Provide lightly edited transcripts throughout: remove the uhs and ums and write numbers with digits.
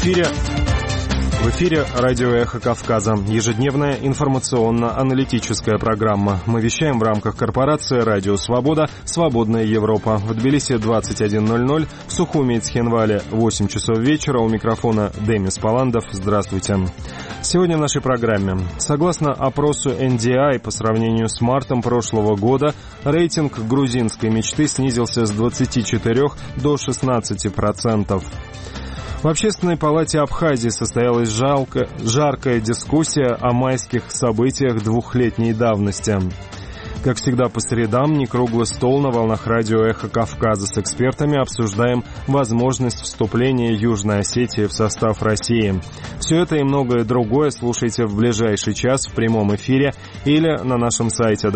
В эфире радио «Эхо Кавказа». Ежедневная информационно-аналитическая программа. Мы вещаем в рамках корпорации «Радио Свобода», «Свободная Европа». В Тбилиси 21:00, в Сухуми и Цхинвале 8 часов вечера. У микрофона Демис Паландов. Здравствуйте. Сегодня в нашей программе. Согласно опросу NDI, по сравнению с мартом прошлого года, рейтинг грузинской мечты снизился с 24 до 16%. В Общественной палате Абхазии состоялась жаркая дискуссия о майских событиях двухлетней давности. Как всегда по средам, не круглый стол на волнах радио «Эхо Кавказа». С экспертами обсуждаем возможность вступления Южной Осетии в состав России. Все это и многое другое слушайте в ближайший час в прямом эфире или на нашем сайте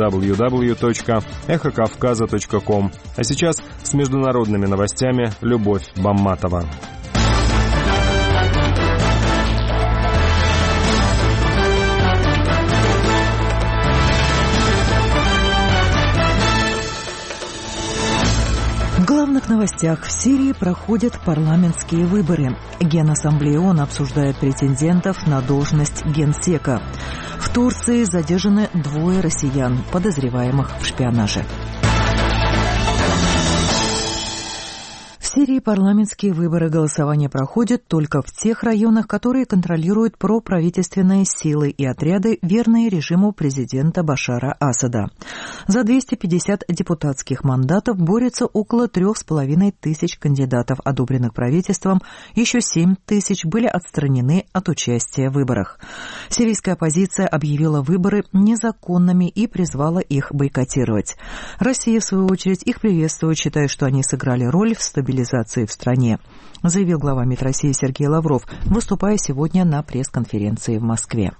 www.эхокавказа.ком. А сейчас с международными новостями Любовь Бамматова. В главных новостях: в Сирии проходят парламентские выборы. Генассамблея ООН обсуждает претендентов на должность генсека. В Турции задержаны 2 россиян, подозреваемых в шпионаже. В Сирии парламентские выборы. Голосование проходит только в тех районах, которые контролируют проправительственные силы и отряды, верные режиму президента Башара Асада. За 250 депутатских мандатов борются около 3500 кандидатов, одобренных правительством. Еще 7000 были отстранены от участия в выборах. Сирийская оппозиция объявила выборы незаконными и призвала их бойкотировать. Россия, в свою очередь, их приветствует, считая, что они сыграли роль в стабилизации в стране, заявил глава МИД России Сергей Лавров, выступая сегодня на пресс-конференции в Москве.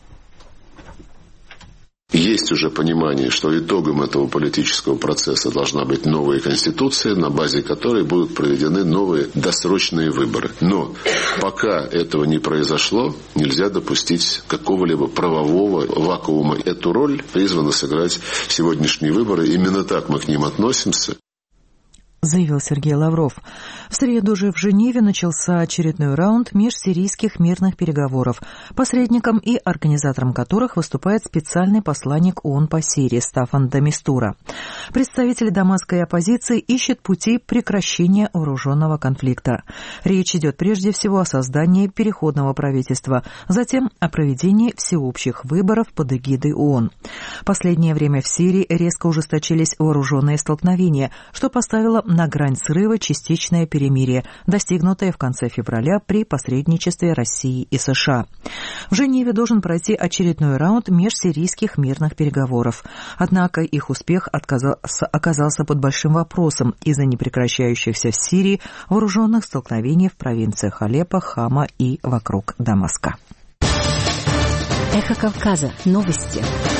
Есть уже понимание, что итогом этого политического процесса должна быть новая конституция, на базе которой будут проведены новые досрочные выборы. Но пока этого не произошло, нельзя допустить какого-либо правового вакуума. Эту роль призваны сыграть сегодняшние выборы. Именно так мы к ним относимся, заявил Сергей Лавров. В среду же в Женеве начался очередной раунд межсирийских мирных переговоров, посредником и организатором которых выступает специальный посланник ООН по Сирии Стаффан де Мистура. Представители дамасской оппозиции ищут пути прекращения вооруженного конфликта. Речь идет прежде всего о создании переходного правительства, затем о проведении всеобщих выборов под эгидой ООН. В последнее время в Сирии резко ужесточились вооруженные столкновения, что поставило на грань срыва частичное перемирие, достигнутое в конце февраля при посредничестве России и США. В Женеве должен пройти очередной раунд межсирийских мирных переговоров. Однако их успех оказался под большим вопросом из-за непрекращающихся в Сирии вооруженных столкновений в провинциях Алеппо, Хама и вокруг Дамаска. Эхо Кавказа. Новости.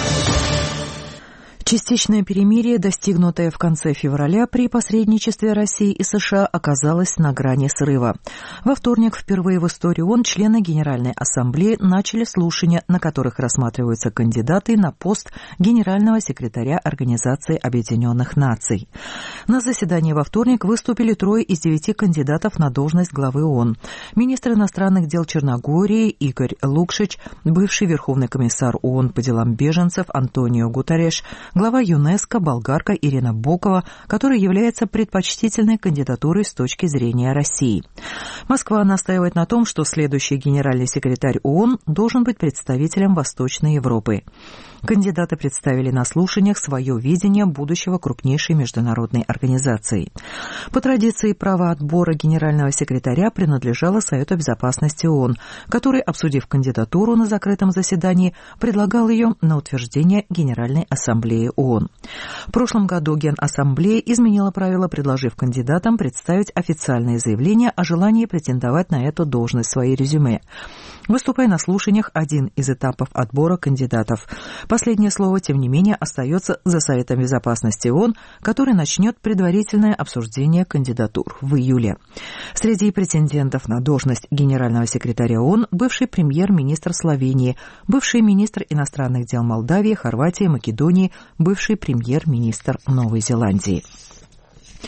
Частичное перемирие, достигнутое в конце февраля при посредничестве России и США, оказалось на грани срыва. Во вторник впервые в истории ООН члены Генеральной Ассамблеи начали слушания, на которых рассматриваются кандидаты на пост генерального секретаря Организации Объединенных Наций. На заседании во вторник выступили 3 из 9 кандидатов на должность главы ООН. Министр иностранных дел Черногории Игорь Лукшич, бывший верховный комиссар ООН по делам беженцев Антонио Гутерреш, глава ЮНЕСКО болгарка Ирина Бокова, которая является предпочтительной кандидатурой с точки зрения России. Москва настаивает на том, что следующий генеральный секретарь ООН должен быть представителем Восточной Европы. Кандидаты представили на слушаниях свое видение будущего крупнейшей международной организации. По традиции, право отбора генерального секретаря принадлежало Совету безопасности ООН, который, обсудив кандидатуру на закрытом заседании, предлагал ее на утверждение Генеральной Ассамблеи ООН. В прошлом году Генассамблея изменила правила, предложив кандидатам представить официальное заявление о желании претендовать на эту должность в свои резюме. Выступая на слушаниях, один из этапов отбора кандидатов. Последнее слово, тем не менее, остается за Советом безопасности ООН, который начнет предварительное обсуждение кандидатур в июле. Среди претендентов на должность генерального секретаря ООН бывший премьер-министр Словении, бывший министр иностранных дел Молдавии, Хорватии, Македонии, бывший премьер-министр Новой Зеландии.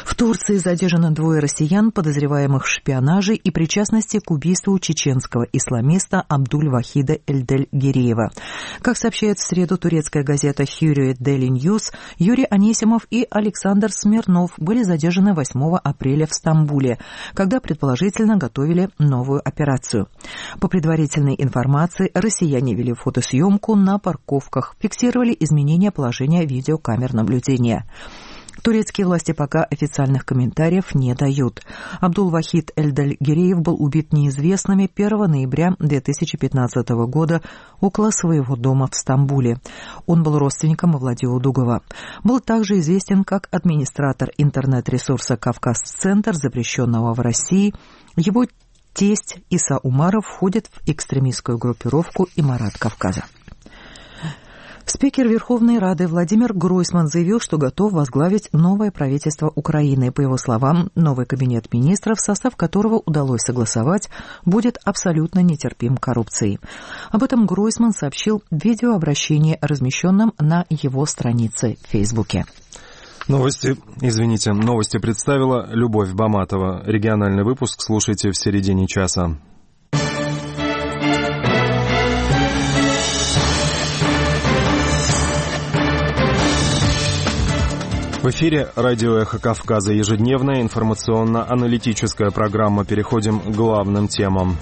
В Турции задержаны 2 россиян, подозреваемых в шпионаже и причастности к убийству чеченского исламиста Абдуль-Вахида Эльдельгереева. Как сообщает в среду турецкая газета Hürriyet Daily News, Юрий Анисимов и Александр Смирнов были задержаны 8 апреля в Стамбуле, когда предположительно готовили новую операцию. По предварительной информации, россияне вели фотосъемку на парковках, фиксировали изменения положения видеокамер наблюдения. Турецкие власти пока официальных комментариев не дают. Абдул-Вахид Эльдельгереев был убит неизвестными 1 ноября 2015 года около своего дома в Стамбуле. Он был родственником Мавладио Дугова. Был также известен как администратор интернет-ресурса «Кавказ-центр», запрещенного в России. Его тесть Иса Умаров входит в экстремистскую группировку «Имарат Кавказа». Спикер Верховной Рады Владимир Гройсман заявил, что готов возглавить новое правительство Украины. По его словам, новый кабинет министров, состав которого удалось согласовать, будет абсолютно нетерпим к коррупции. Об этом Гройсман сообщил в видеообращении, размещенном на его странице в Фейсбуке. Новости представила Любовь Баматова. Региональный выпуск слушайте в середине часа. В эфире радио «Эхо Кавказа», ежедневная информационно-аналитическая программа. Переходим к главным темам.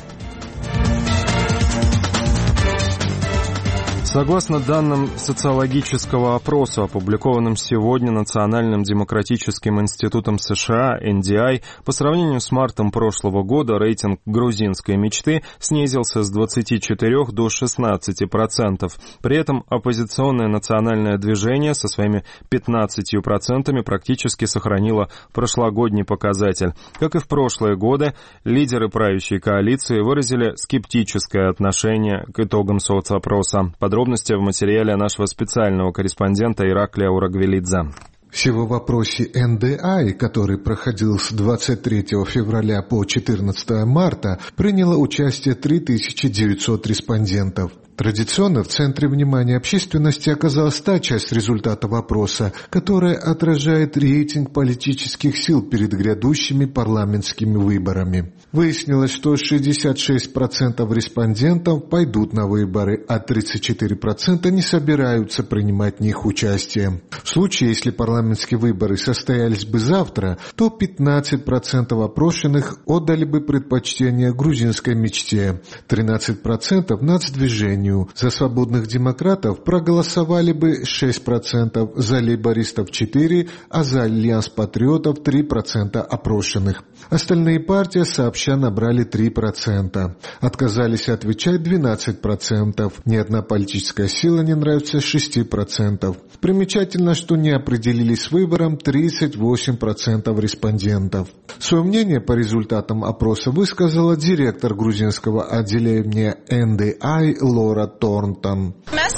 Согласно данным социологического опроса, опубликованным сегодня Национальным демократическим институтом США NDI, по сравнению с мартом прошлого года рейтинг грузинской мечты снизился с 24 до 16%. При этом оппозиционное национальное движение со своими 15% практически сохранило прошлогодний показатель. Как и в прошлые годы, лидеры правящей коалиции выразили скептическое отношение к итогам соцопроса. Подробности в материале нашего специального корреспондента Ираклия Урагвелидзе. Всего в опросе NDI, который проходил с 23 февраля по 14 марта, приняло участие 3900 респондентов. Традиционно в центре внимания общественности оказалась та часть результатов опроса, которая отражает рейтинг политических сил перед грядущими парламентскими выборами. Выяснилось, что 66% респондентов пойдут на выборы, а 34% не собираются принимать в них участие. В случае, если парламентские выборы состоялись бы завтра, то 15% опрошенных отдали бы предпочтение грузинской мечте, 13% нацдвижению. За свободных демократов проголосовали бы 6%, за лейбористов 4%, а за альянс патриотов 3% опрошенных. Остальные партии сообща набрали 3%. Отказались отвечать 12%. Ни одна политическая сила не нравится 6%. Примечательно, что не определились с выбором 38% респондентов. Свое мнение по результатам опроса высказала директор грузинского отделения NDI Лора Торнтон.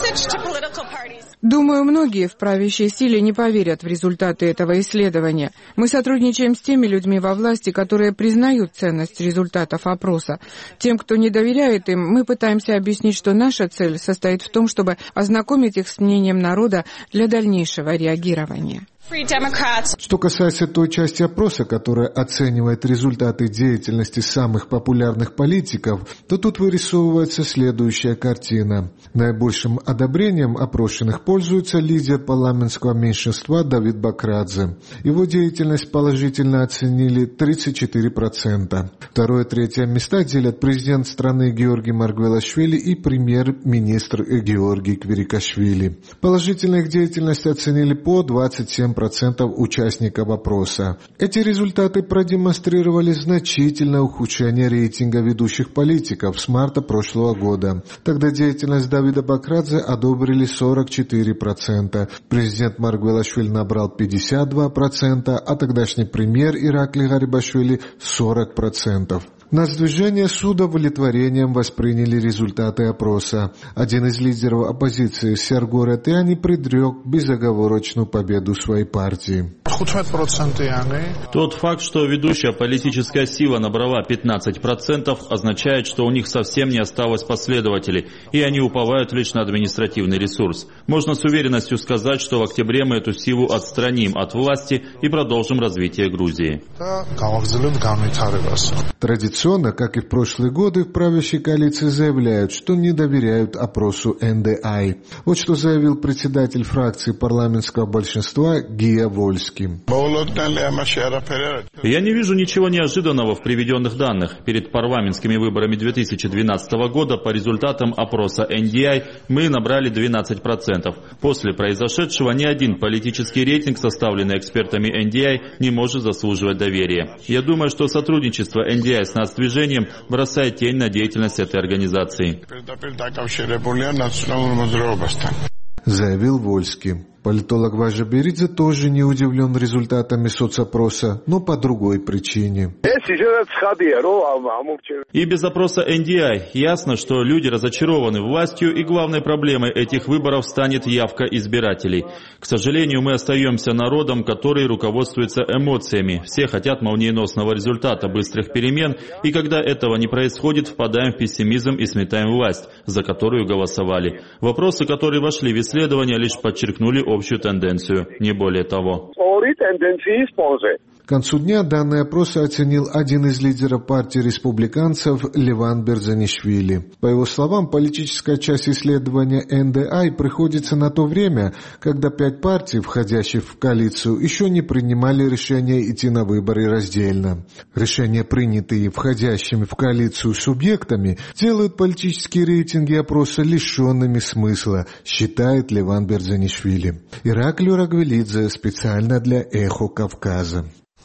Думаю, многие в правящей силе не поверят в результаты этого исследования. Мы сотрудничаем с теми людьми во власти, которые признают ценность результатов опроса. Тем, кто не доверяет им, мы пытаемся объяснить, что наша цель состоит в том, чтобы ознакомить их с мнением народа для дальнейшего реагирования. Что касается той части опроса, которая оценивает результаты деятельности самых популярных политиков, то тут вырисовывается следующая картина. Наибольшим одобрением опрошенных пользуется лидер парламентского меньшинства Давид Бакрадзе. Его деятельность положительно оценили 34%. Второе и третье места делят президент страны Георгий Маргвелашвили и премьер-министр Георгий Квирикашвили. Положительно их деятельность оценили по 27% участников опроса. Эти результаты продемонстрировали значительное ухудшение рейтинга ведущих политиков с марта прошлого года. Тогда деятельность Давида Бакрадзе одобрили 44%. Президент Маргвелашвили набрал 52%, а тогдашний премьер Иракли Гарибашвили 40%. Нацдвижение с удовлетворением восприняли результаты опроса. Один из лидеров оппозиции Сергор Атяни предрек безоговорочную победу своей партии. Тот факт, что ведущая политическая сила набрала 15%, означает, что у них совсем не осталось последователей, и они уповают лишь на административный ресурс. Можно с уверенностью сказать, что в октябре мы эту силу отстраним от власти и продолжим развитие Грузии. Традиционно, как и в прошлые годы, в правящей коалиции заявляют, что не доверяют опросу НДА. Вот что заявил председатель фракции парламентского большинства Гия Вольский. Я не вижу ничего неожиданного в приведенных данных. Перед парламентскими выборами 2012 года по результатам опроса NDI мы набрали 12%. После произошедшего ни один политический рейтинг, составленный экспертами NDI, не может заслуживать доверия. Я думаю, что сотрудничество NDI с нацдвижением бросает тень на деятельность этой организации. Заявил Вольский. Политолог Важа Беридзе тоже не удивлен результатами соцопроса, но по другой причине. И без опроса NDI ясно, что люди разочарованы властью, и главной проблемой этих выборов станет явка избирателей. К сожалению, мы остаемся народом, который руководствуется эмоциями. Все хотят молниеносного результата, быстрых перемен, и когда этого не происходит, впадаем в пессимизм и сметаем власть, за которую голосовали. Вопросы, которые вошли в исследование, лишь подчеркнули общую тенденцию, не более того. К концу дня данный опрос оценил один из лидеров партии республиканцев Леван Берзанишвили. По его словам, политическая часть исследования НДА приходится на то время, когда 5 партий, входящих в коалицию, еще не принимали решение идти на выборы раздельно. Решения, принятые входящими в коалицию субъектами, делают политические рейтинги опроса лишенными смысла, считает Леван Берзанишвили. Ираклий Рагвелидзе специально для «Эхо Кавказа».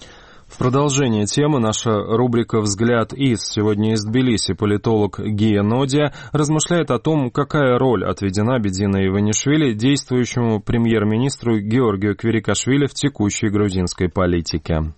В продолжение темы наша рубрика «Взгляд из». Сегодня из Тбилиси политолог Гия Нодия размышляет о том, какая роль отведена Бедзина Иванишвили действующему премьер-министру Георгию Квирикашвили в текущей грузинской политике.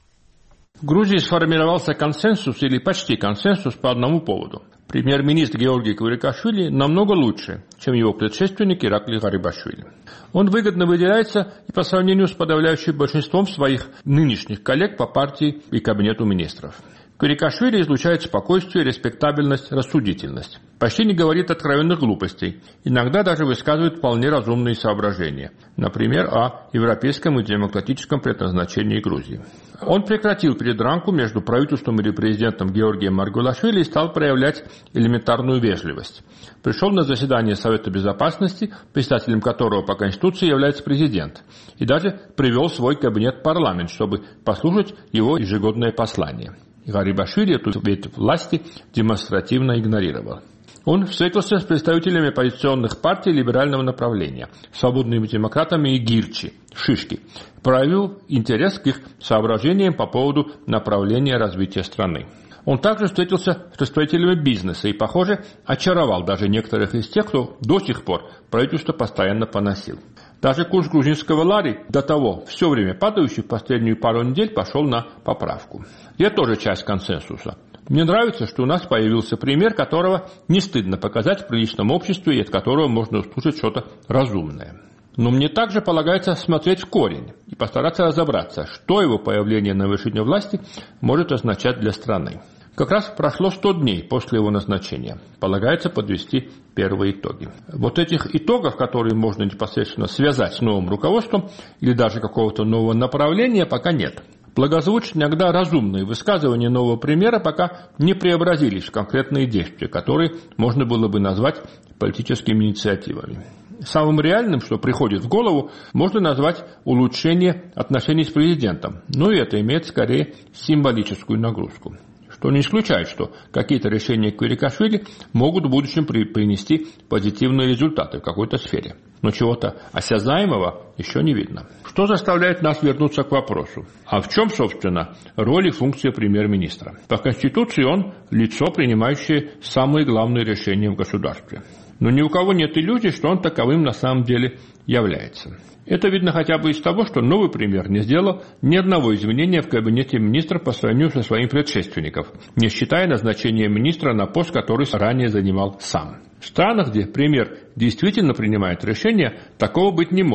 В Грузии сформировался консенсус или почти консенсус по одному поводу. Премьер-министр Георгий Квирикашвили намного лучше, чем его предшественник Ираклий Гарибашвили. Он выгодно выделяется и по сравнению с подавляющим большинством своих нынешних коллег по партии и кабинету министров. Квирикашвили излучает спокойствие, респектабельность, рассудительность. Почти не говорит откровенных глупостей. Иногда даже высказывает вполне разумные соображения. Например, о европейском и демократическом предназначении Грузии. Он прекратил передранку между правительством или президентом Георгием Маргулашвили и стал проявлять элементарную вежливость. Пришел на заседание Совета Безопасности, председателем которого по Конституции является президент, и даже привел свой кабинет в парламент, чтобы послушать его ежегодное послание. Гарибашвили эту ветвь власти демонстративно игнорировал. Он встретился с представителями оппозиционных партий либерального направления, свободными демократами и Гирчи, Шишки, проявил интерес к их соображениям по поводу направления развития страны. Он также встретился с представителями бизнеса и, похоже, очаровал даже некоторых из тех, кто до сих пор правительство постоянно поносил. Даже курс грузинского лари, до того все время падающий, в последнюю пару недель пошел на поправку. Это тоже часть консенсуса. Мне нравится, что у нас появился пример, которого не стыдно показать в приличном обществе и от которого можно услышать что-то разумное. Но мне также полагается смотреть в корень и постараться разобраться, что его появление на вершине власти может означать для страны. Как раз прошло 100 дней после его назначения. Полагается подвести первые итоги. Вот этих итогов, которые можно непосредственно связать с новым руководством или даже какого-то нового направления, пока нет. Благозвучные, иногда разумные высказывания нового премьера пока не преобразились в конкретные действия, которые можно было бы назвать политическими инициативами. Самым реальным, что приходит в голову, можно назвать улучшение отношений с президентом, но и это имеет скорее символическую нагрузку. Что не исключает, что какие-то решения Квирикашвили могут в будущем принести позитивные результаты в какой-то сфере. Но чего-то осязаемого еще не видно. Что заставляет нас вернуться к вопросу? А в чем, собственно, роль и функция премьер-министра? По Конституции он лицо, принимающее самые главные решения в государстве. Но ни у кого нет иллюзий, что он таковым на самом деле является. Это видно хотя бы из того, что новый премьер не сделал ни одного изменения в кабинете министров по сравнению со своим предшественником, не считая назначения министра на пост, который ранее занимал сам. В странах, где премьер действительно принимает решения, такого быть не может.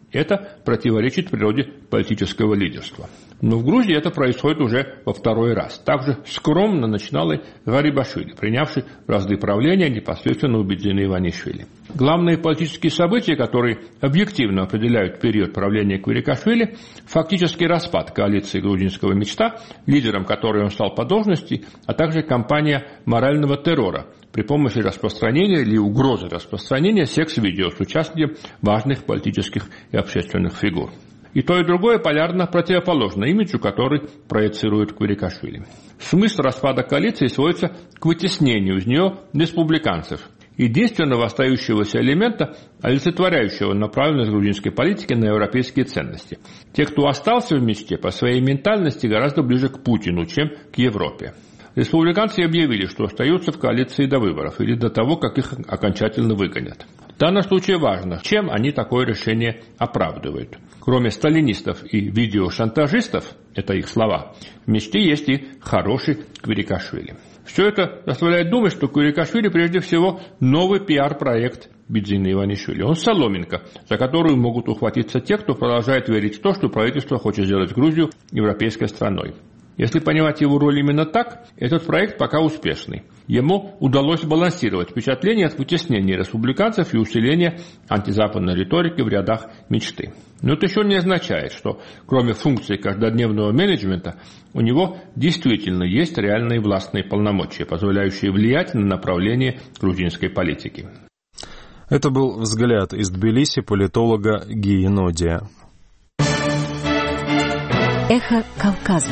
Это противоречит природе политического лидерства. Но в Грузии это происходит уже во второй раз. Также скромно начинал и Гарибашвили, принявший бразды правления непосредственно у Бедзины Иванишвили. Главные политические события, которые объективно определяют период правления Квирикашвили, фактически распад коалиции «Грузинского мечта», лидером которой он стал по должности, а также кампания морального террора при помощи распространения или угрозы распространения секс-видео с участием важных политических и общественных фигур. И то, и другое полярно противоположно имиджу, который проецирует Квирикашвили. Смысл распада коалиции сводится к вытеснению из нее республиканцев, единственного остающегося элемента, олицетворяющего направленность грузинской политики на европейские ценности. Те, кто остался в мечте, по своей ментальности гораздо ближе к Путину, чем к Европе. Республиканцы объявили, что остаются в коалиции до выборов или до того, как их окончательно выгонят. В данном случае важно, чем они такое решение оправдывают. Кроме сталинистов и видеошантажистов, это их слова, в мечте есть и хороший Квирикашвили. Все это заставляет думать, что Квирикашвили прежде всего новый пиар-проект Бедзины Иванишвили. Он соломинка, за которую могут ухватиться те, кто продолжает верить в то, что правительство хочет сделать Грузию европейской страной. Если понимать его роль именно так, этот проект пока успешный. Ему удалось балансировать впечатление от вытеснения республиканцев и усиления антизападной риторики в рядах мечты. Но это еще не означает, что кроме функции каждодневного менеджмента у него действительно есть реальные властные полномочия, позволяющие влиять на направление грузинской политики. Это был взгляд из Тбилиси политолога Гии Нодия. Эхо Кавказа.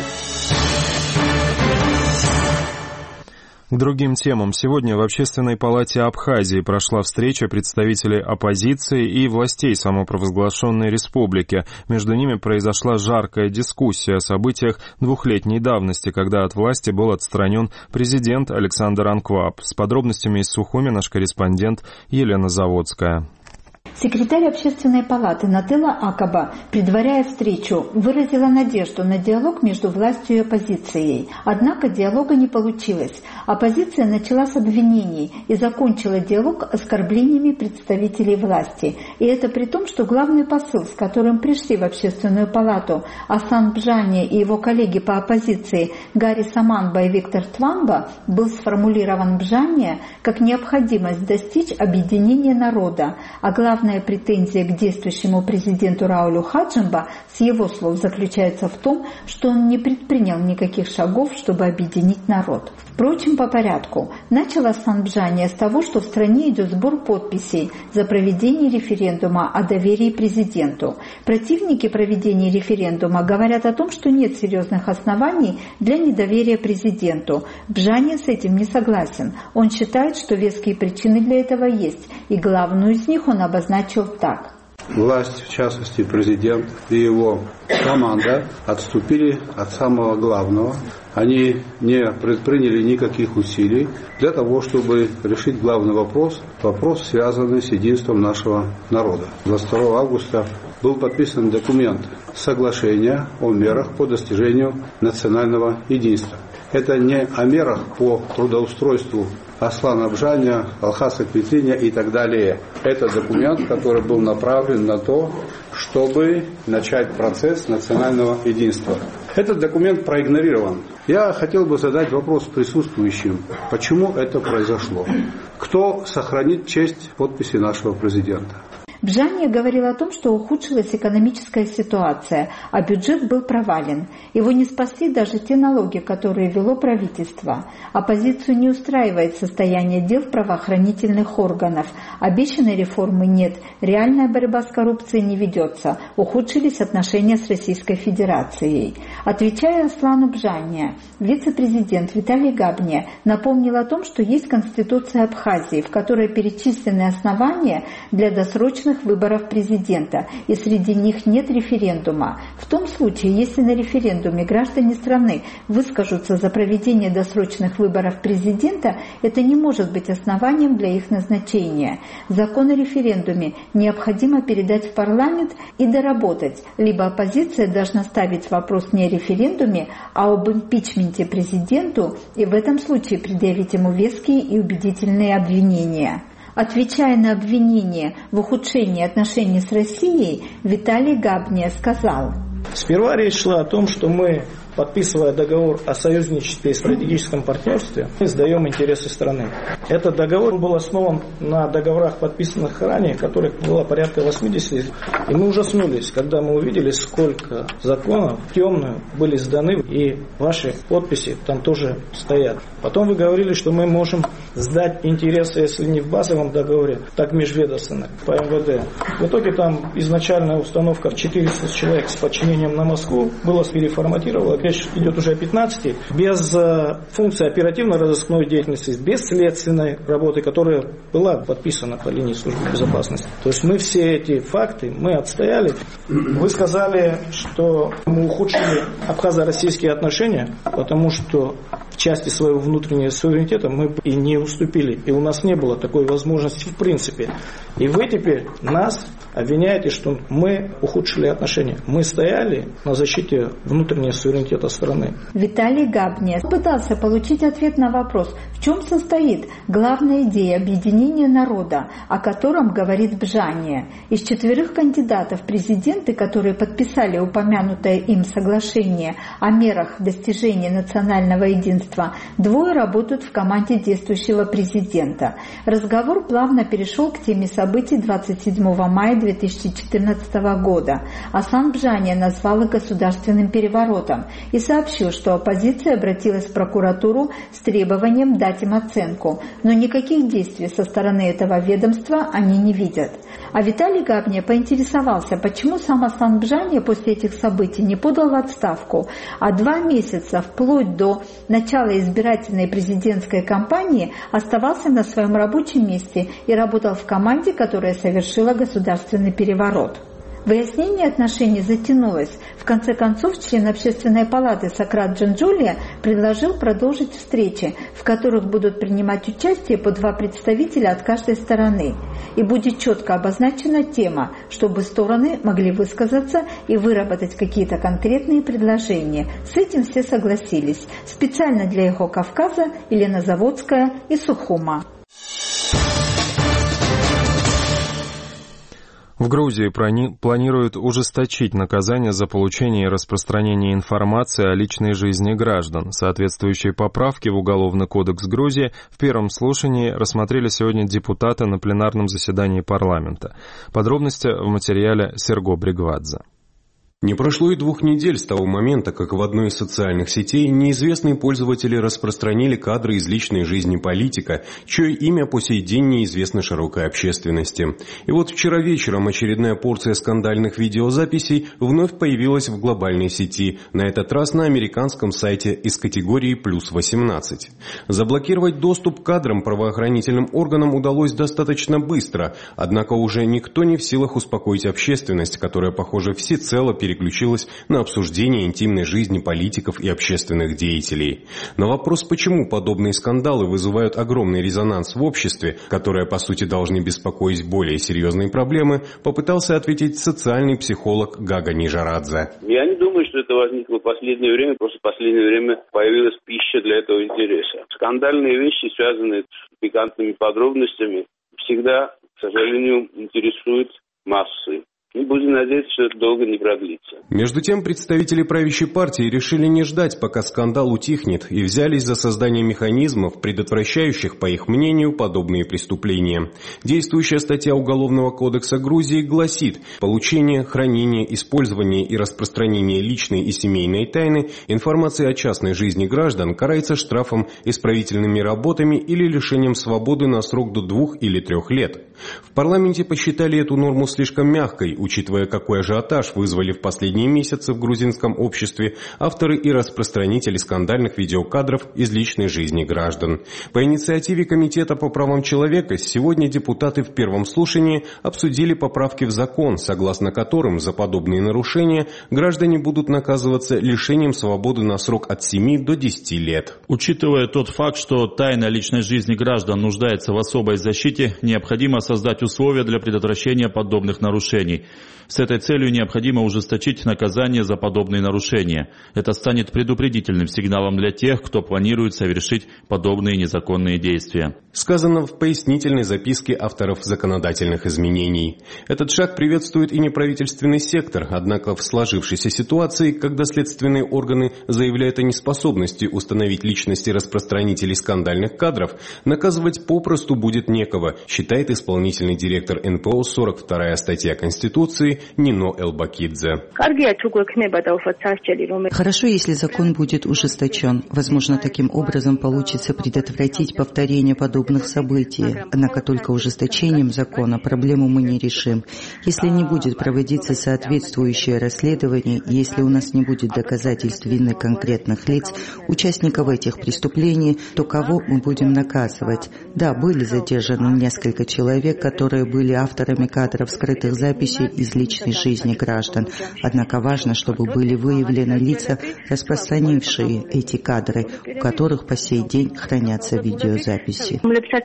К другим темам. Сегодня в Общественной палате Абхазии прошла встреча представителей оппозиции и властей самопровозглашенной республики. Между ними произошла жаркая дискуссия о событиях двухлетней давности, когда от власти был отстранен президент Александр Анкваб. С подробностями из Сухуми наш корреспондент Елена Заводская. Секретарь Общественной палаты Натыла Акаба, предваряя встречу, выразила надежду на диалог между властью и оппозицией. Однако диалога не получилось. Оппозиция начала с обвинений и закончила диалог оскорблениями представителей власти. И это при том, что главный посыл, с которым пришли в Общественную палату Асан Бжани и его коллеги по оппозиции Гарри Саманба и Виктор Тванба, был сформулирован Бжани как необходимость достичь объединения народа, а главная претензия к действующему президенту Раулю Хаджимба с его слов заключается в том, что он не предпринял никаких шагов, чтобы объединить народ. Впрочем, по порядку. Начал Асан Бжани с того, что в стране идет сбор подписей за проведение референдума о доверии президенту. Противники проведения референдума говорят о том, что нет серьезных оснований для недоверия президенту. Бжани с этим не согласен. Он считает, что веские причины для этого есть, и главную из них он обозначил так. Власть, в частности президент и его команда, отступили от самого главного. Они не предприняли никаких усилий для того, чтобы решить главный вопрос, связанный с единством нашего народа. 22 августа был подписан документ соглашения о мерах по достижению национального единства. Это не о мерах по трудоустройству Аслана Бжаня, Алхаса Квитриня и так далее. Это документ, который был направлен на то, чтобы начать процесс национального единства. Этот документ проигнорирован. Я хотел бы задать вопрос присутствующим. Почему это произошло? Кто сохранит честь подписи нашего президента? Бжани говорил о том, что ухудшилась экономическая ситуация, а бюджет был провален. Его не спасли даже те налоги, которые ввело правительство. Оппозицию не устраивает состояние дел правоохранительных органов. Обещанной реформы нет, реальная борьба с коррупцией не ведется. Ухудшились отношения с Российской Федерацией. Отвечая Аслану Бжани, вице-президент Виталий Габне напомнил о том, что есть Конституция Абхазии, в которой перечислены основания для досрочных выборов президента, и среди них нет референдума. В том случае, если на референдуме граждане страны выскажутся за проведение досрочных выборов президента, это не может быть основанием для их назначения. Закон о референдуме необходимо передать в парламент и доработать, либо оппозиция должна ставить вопрос не о референдуме, а об импичменте президенту и в этом случае предъявить ему веские и убедительные обвинения. Отвечая на обвинение в ухудшении отношений с Россией, Виталий Габния сказал: «Сперва речь шла о том, что мы, подписывая договор о союзничестве и стратегическом партнерстве, мы сдаем интересы страны. Этот договор был основан на договорах, подписанных ранее, которых было порядка 80. И мы ужаснулись, когда мы увидели, сколько законов темную были сданы, и ваши подписи там тоже стоят. Потом вы говорили, что мы можем сдать интересы, если не в базовом договоре, так межведомственно, по МВД. В итоге там изначальная установка 400 человек с подчинением на Москву была переформатирована. Речь идет уже о 15, без функции оперативно-розыскной деятельности, без следственной работы, которая была подписана по линии службы безопасности. То есть мы все эти факты, мы отстояли. Вы сказали, что мы ухудшили абхазо-российские отношения, потому что в части своего внутреннего суверенитета мы и не уступили. И у нас не было такой возможности в принципе. И вы теперь нас обвиняете, что мы ухудшили отношения. Мы стояли на защите внутреннего суверенитета страны. Виталий Габния пытался получить ответ на вопрос, в чем состоит главная идея объединения народа, о котором говорит Бжания. Из 4 кандидатов в президенты, которые подписали упомянутое им соглашение о мерах достижения национального единства, 2 работают в команде действующего президента. Разговор плавно перешел к теме событий 27 мая 2014 года. Асан Бжания назвал их государственным переворотом и сообщил, что оппозиция обратилась в прокуратуру с требованием дать им оценку, но никаких действий со стороны этого ведомства они не видят. А Виталий Габния поинтересовался, почему сам Асан Бжания после этих событий не подал в отставку, а 2 месяца вплоть до начала избирательной президентской кампании оставался на своем рабочем месте и работал в команде, которая совершила государственный переворот. Выяснение отношений затянулось. В конце концов, член Общественной палаты Сократ Джанджулия предложил продолжить встречи, в которых будут принимать участие по 2 представителя от каждой стороны. И будет четко обозначена тема, чтобы стороны могли высказаться и выработать какие-то конкретные предложения. С этим все согласились. Специально для «Эхо Кавказа» Елена Заводская из Сухума. В Грузии планируют ужесточить наказание за получение и распространение информации о личной жизни граждан. Соответствующие поправки в Уголовный кодекс Грузии в первом слушании рассмотрели сегодня депутаты на пленарном заседании парламента. Подробности в материале Серго Бригвадзе. Не прошло и 2 недель с того момента, как в одной из социальных сетей неизвестные пользователи распространили кадры из личной жизни политика, чье имя по сей день неизвестно широкой общественности. И вот вчера вечером очередная порция скандальных видеозаписей вновь появилась в глобальной сети, на этот раз на американском сайте из категории +18. Заблокировать доступ к кадрам правоохранительным органам удалось достаточно быстро, однако уже никто не в силах успокоить общественность, которая, похоже, всецело переключилась на обсуждение интимной жизни политиков и общественных деятелей. На вопрос, почему подобные скандалы вызывают огромный резонанс в обществе, которое, по сути, должны беспокоить более серьезные проблемы, попытался ответить социальный психолог Гага Нижарадзе. Я не думаю, что это возникло в последнее время, просто в последнее время появилась пища для этого интереса. Скандальные вещи, связанные с пикантными подробностями, всегда, к сожалению, интересуют массы. И будем надеяться, что это долго не продлится. Между тем, представители правящей партии решили не ждать, пока скандал утихнет, и взялись за создание механизмов, предотвращающих, по их мнению, подобные преступления. Действующая статья Уголовного кодекса Грузии гласит: получение, хранение, использование и распространение личной и семейной тайны, информации о частной жизни граждан карается штрафом, исправительными работами или лишением свободы на срок до 2 или 3 лет. В парламенте посчитали эту норму слишком мягкой, учитывая, какой ажиотаж вызвали в последние месяцы в грузинском обществе авторы и распространители скандальных видеокадров из личной жизни граждан. По инициативе Комитета по правам человека сегодня депутаты в первом слушании обсудили поправки в закон, согласно которым за подобные нарушения граждане будут наказываться лишением свободы на срок от 7 до 10 лет. Учитывая тот факт, что тайна личной жизни граждан нуждается в особой защите, необходимо создать условия для предотвращения подобных нарушений. С этой целью необходимо ужесточить наказание за подобные нарушения. Это станет предупредительным сигналом для тех, кто планирует совершить подобные незаконные действия. Сказано в пояснительной записке авторов законодательных изменений. Этот шаг приветствует и неправительственный сектор, однако в сложившейся ситуации, когда следственные органы заявляют о неспособности установить личности распространителей скандальных кадров, наказывать попросту будет некого, считает исполнительный директор НПО 42-я статья Конституции Нино Элбакидзе. Хорошо, если закон будет ужесточен. Возможно, таким образом получится предотвратить повторение подобных событий. Однако только ужесточением закона проблему мы не решим. Если не будет проводиться соответствующее расследование, если у нас не будет доказательств вины конкретных лиц, участников этих преступлений, то кого мы будем наказывать? Да, были задержаны несколько человек, которые были авторами кадров скрытых записей из личной жизни граждан. Однако важно, чтобы были выявлены лица, распространившие эти кадры, у которых по сей день хранятся видеозаписи.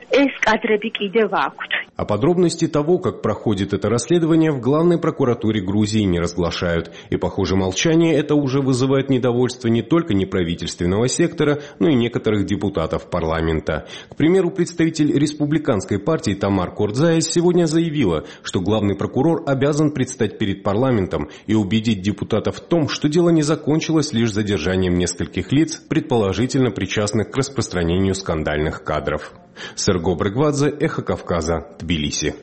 А подробности того, как проходит это расследование, в Главной прокуратуре Грузии не разглашают. И, похоже, молчание это уже вызывает недовольство не только неправительственного сектора, но и некоторых депутатов парламента. К примеру, представитель республиканской партии Тамар Кордзаис сегодня заявила, что главный прокурор обязан предстать перед парламентом и убедить депутатов в том, что дело не закончилось лишь задержанием нескольких лиц, предположительно причастных к распространению скандальных кадров. Серго Брыгвадзе, Эхо Кавказа, Тбилиси.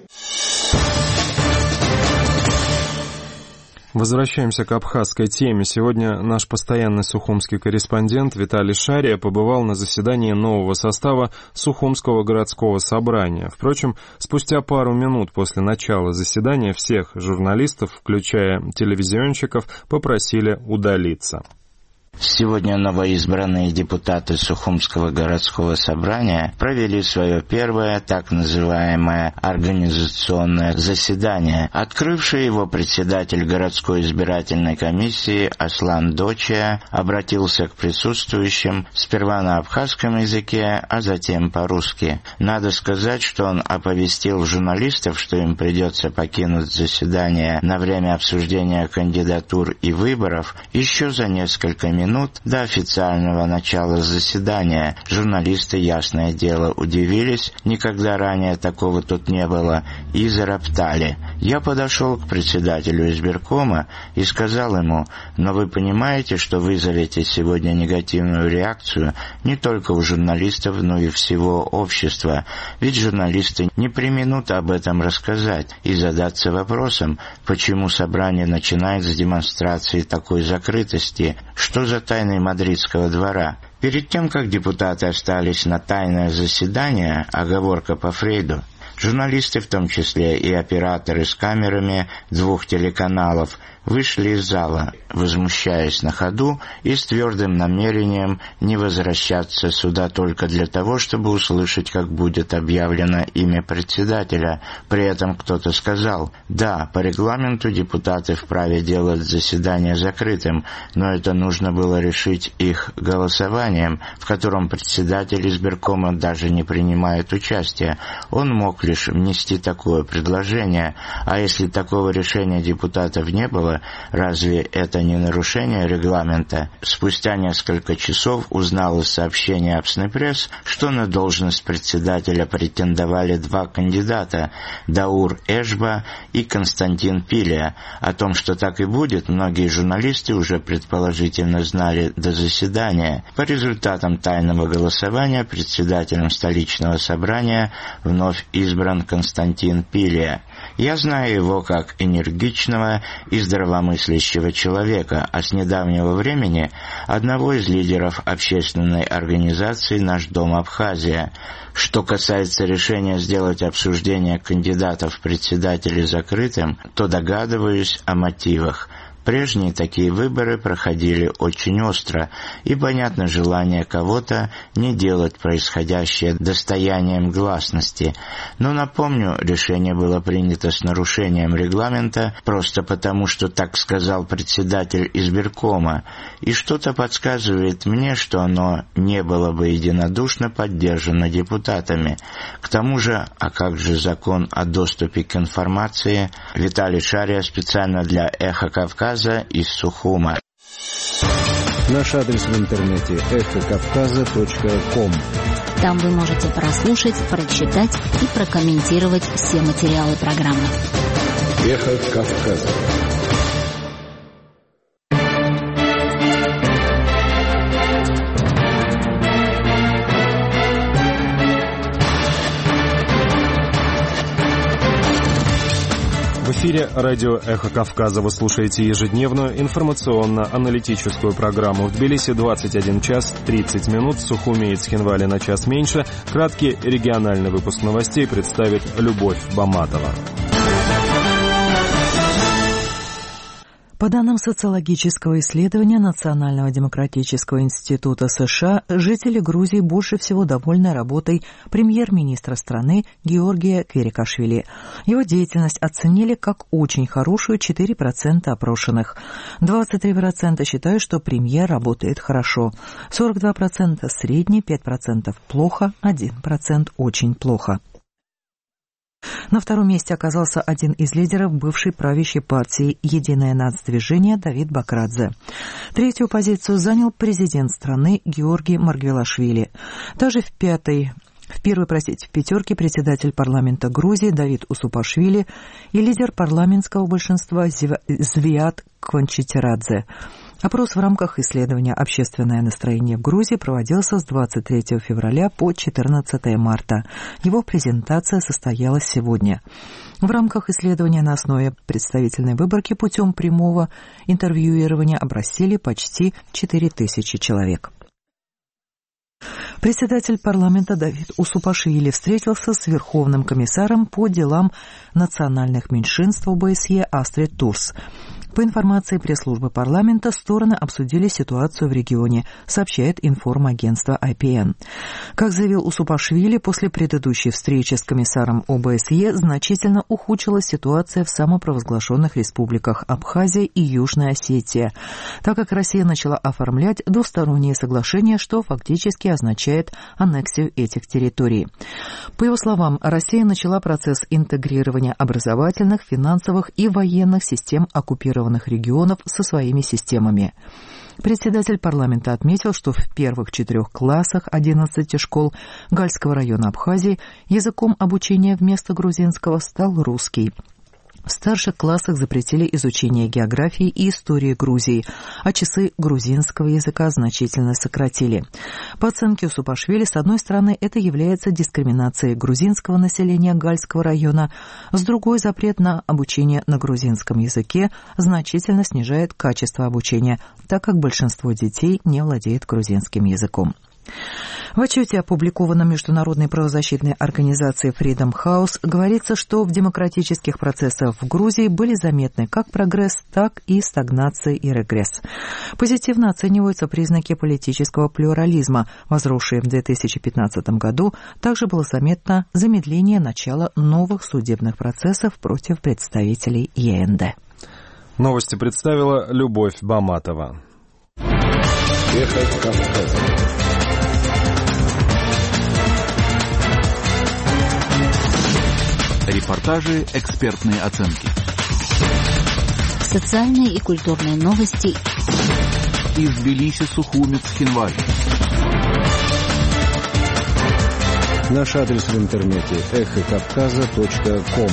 Возвращаемся к абхазской теме. Сегодня наш постоянный сухумский корреспондент Виталий Шария побывал на заседании нового состава Сухумского городского собрания. Впрочем, спустя пару минут после начала заседания всех журналистов, включая телевизионщиков, попросили удалиться. Сегодня новоизбранные депутаты Сухумского городского собрания провели свое первое так называемое организационное заседание. Открывший его председатель городской избирательной комиссии Аслан Дочия обратился к присутствующим сперва на абхазском языке, а затем по-русски. Надо сказать, что он оповестил журналистов, что им придется покинуть заседание на время обсуждения кандидатур и выборов еще за несколько минут до официального начала заседания. Журналисты, ясное дело, удивились, никогда ранее такого тут не было, и зароптали. Я подошел к председателю избиркома и сказал ему: но вы понимаете, что вызовете сегодня негативную реакцию не только у журналистов, но и всего общества, ведь журналисты не преминут об этом рассказать и задаться вопросом, почему собрание начинает с демонстрации такой закрытости, что за тайной мадридского двора. Перед тем, как депутаты остались на тайное заседание, оговорка по Фрейду, журналисты, в том числе и операторы с камерами 2 телеканалов, вышли из зала, возмущаясь на ходу и с твердым намерением не возвращаться сюда только для того, чтобы услышать, как будет объявлено имя председателя. При этом кто-то сказал: да, по регламенту депутаты вправе делать заседание закрытым, но это нужно было решить их голосованием, в котором председатель избиркома даже не принимает участие. Он мог лишь внести такое предложение, а если такого решения депутатов не было, разве это не нарушение регламента? Спустя несколько часов узнал из сообщения Апснепресс, что на должность председателя претендовали 2 кандидата – Даур Эшба и Константин Пилия. О том, что так и будет, многие журналисты уже предположительно знали до заседания. По результатам тайного голосования председателем столичного собрания вновь избран Константин Пилия. Я знаю его как энергичного и здравомыслящего человека, а с недавнего времени одного из лидеров общественной организации «Наш дом Абхазия». Что касается решения сделать обсуждение кандидатов в председатели закрытым, то догадываюсь о мотивах. Прежние такие выборы проходили очень остро, и понятно желание кого-то не делать происходящее достоянием гласности. Но напомню, решение было принято с нарушением регламента просто потому, что так сказал председатель избиркома, и что-то подсказывает мне, что оно не было бы единодушно поддержано депутатами. К тому же, а как же закон о доступе к информации? Виталий Шария специально для «Эхо Кавказа» из Сухума. Наш адрес в интернете эхокавказа.ком. Там вы можете прослушать, прочитать и прокомментировать все материалы программы. Эхо Кавказа. В эфире радио «Эхо Кавказа». Вы слушаете ежедневную информационно-аналитическую программу. В Тбилиси 21 час 30 минут, в Сухуме и Цхинвале на час меньше. Краткий региональный выпуск новостей представит Любовь Баматова. По данным социологического исследования Национального демократического института США, жители Грузии больше всего довольны работой премьер-министра страны Георгия Квирикашвили. Его деятельность оценили как очень хорошую 4% опрошенных. 23% считают, что премьер работает хорошо, 42% средне, 5% плохо, 1% очень плохо. На втором месте оказался один из лидеров бывшей правящей партии «Единое нацдвижение» Давид Бакрадзе. Третью позицию занял президент страны Георгий Маргвелашвили. Также в пятерке председатель парламента Грузии Давид Усупашвили и лидер парламентского большинства Звиат Кванчитирадзе. Опрос в рамках исследования «Общественное настроение в Грузии» проводился с 23 февраля по 14 марта. Его презентация состоялась сегодня. В рамках исследования на основе представительной выборки путем прямого интервьюирования опросили почти 4000 человек. Председатель парламента Давид Усупашвили встретился с Верховным комиссаром по делам национальных меньшинств ОБСЕ Астрид Турс. По информации пресс-службы парламента, стороны обсудили ситуацию в регионе, сообщает информагентство IPN. Как заявил Усупашвили, после предыдущей встречи с комиссаром ОБСЕ значительно ухудшилась ситуация в самопровозглашенных республиках Абхазия и Южная Осетия, так как Россия начала оформлять двусторонние соглашения, что фактически означает аннексию этих территорий. По его словам, Россия начала процесс интегрирования образовательных, финансовых и военных систем оккупированных регионов со своими системами. Председатель парламента отметил, что в первых 4 классах 11 школ Гальского района Абхазии языком обучения вместо грузинского стал русский. В старших классах запретили изучение географии и истории Грузии, а часы грузинского языка значительно сократили. По оценке Усупашвили, с одной стороны, это является дискриминацией грузинского населения Гальского района, с другой, запрет на обучение на грузинском языке значительно снижает качество обучения, так как большинство детей не владеет грузинским языком. В отчете, опубликованном международной правозащитной организацией Freedom House, говорится, что в демократических процессах в Грузии были заметны как прогресс, так и стагнация и регресс. Позитивно оцениваются признаки политического плюрализма, возросшие в 2015 году. Также было заметно замедление начала новых судебных процессов против представителей ЕНД. Новости представила Любовь Баматова. Эхо Кавказа. Репортажи, экспертные оценки. Социальные и культурные новости. Из Тбилиси, Сухуми, Цхинвале. Наш адрес в интернете эхокавказа.ком.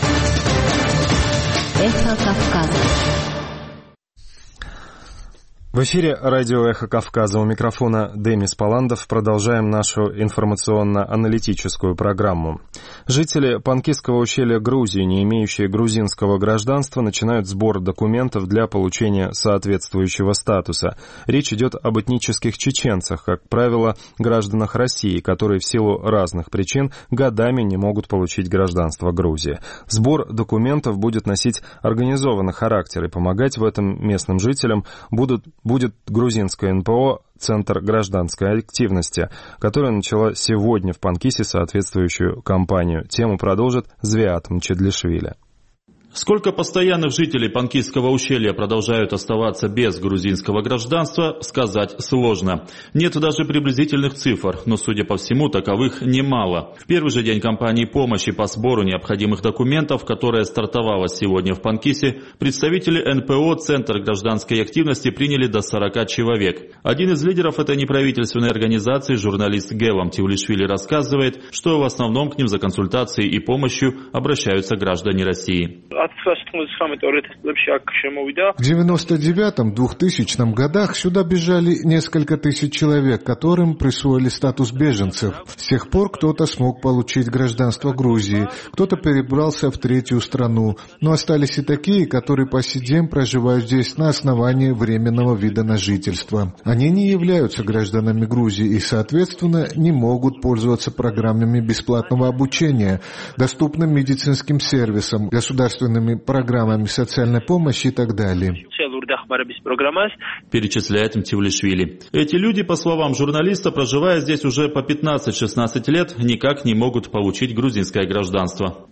Эхо Кавказа. В эфире радио «Эхо Кавказа», у микрофона Демис Паландов. Продолжаем нашу информационно-аналитическую программу. Жители Панкисского ущелья Грузии, не имеющие грузинского гражданства, начинают сбор документов для получения соответствующего статуса. Речь идет об этнических чеченцах, как правило, гражданах России, которые в силу разных причин годами не могут получить гражданство Грузии. Сбор документов будет носить организованный характер, и помогать в этом местным жителям будет грузинское НПО «Центр гражданской активности», которая начала сегодня в Панкисе соответствующую кампанию. Тему продолжит Звиат Мчедлишвили. Сколько постоянных жителей Панкисского ущелья продолжают оставаться без грузинского гражданства, сказать сложно. Нет даже приблизительных цифр, но, судя по всему, таковых немало. В первый же день кампании помощи по сбору необходимых документов, которая стартовала сегодня в Панкисе, представители НПО «Центр гражданской активности» приняли до 40 человек. Один из лидеров этой неправительственной организации, журналист Гевам Тивлишвили, рассказывает, что в основном к ним за консультацией и помощью обращаются граждане России. В 99-2000 годах сюда бежали несколько тысяч человек, которым присвоили статус беженцев. С тех пор кто-то смог получить гражданство Грузии, кто-то перебрался в третью страну, но остались и такие, которые по сей день проживают здесь на основании временного вида на жительство. Они не являются гражданами Грузии и, соответственно, не могут пользоваться программами бесплатного обучения, доступным медицинским сервисом, государственными программами социальной помощи и так далее. Перечисляет Мтивлишвили. Эти люди, по словам журналиста, проживая здесь уже по 15-16 лет, никак не могут получить грузинское гражданство.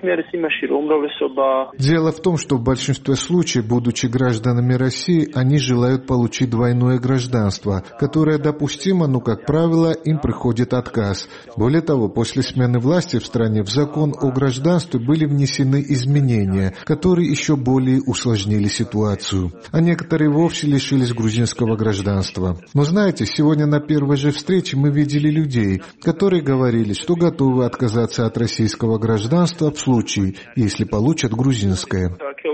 Дело в том, что в большинстве случаев, будучи гражданами России, они желают получить двойное гражданство, которое допустимо, но, как правило, им приходит отказ. Более того, после смены власти в стране в закон о гражданстве были внесены изменения, которые еще более усложнили ситуацию. А некоторые вовсе лишились грузинского гражданства. Но знаете, сегодня на первой же встрече мы видели людей, которые говорили, что готовы отказаться от российского гражданства в случае, если получат грузинское.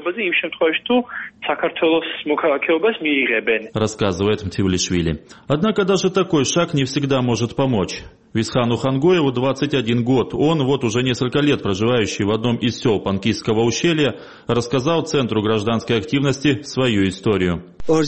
Рассказывает Мтивлишвили. Однако даже такой шаг не всегда может помочь. Висхану Хангоеву 21 год. Он, вот уже несколько лет проживающий в одном из сел Панкисского ущелья, рассказал Центру гражданской активности свою историю.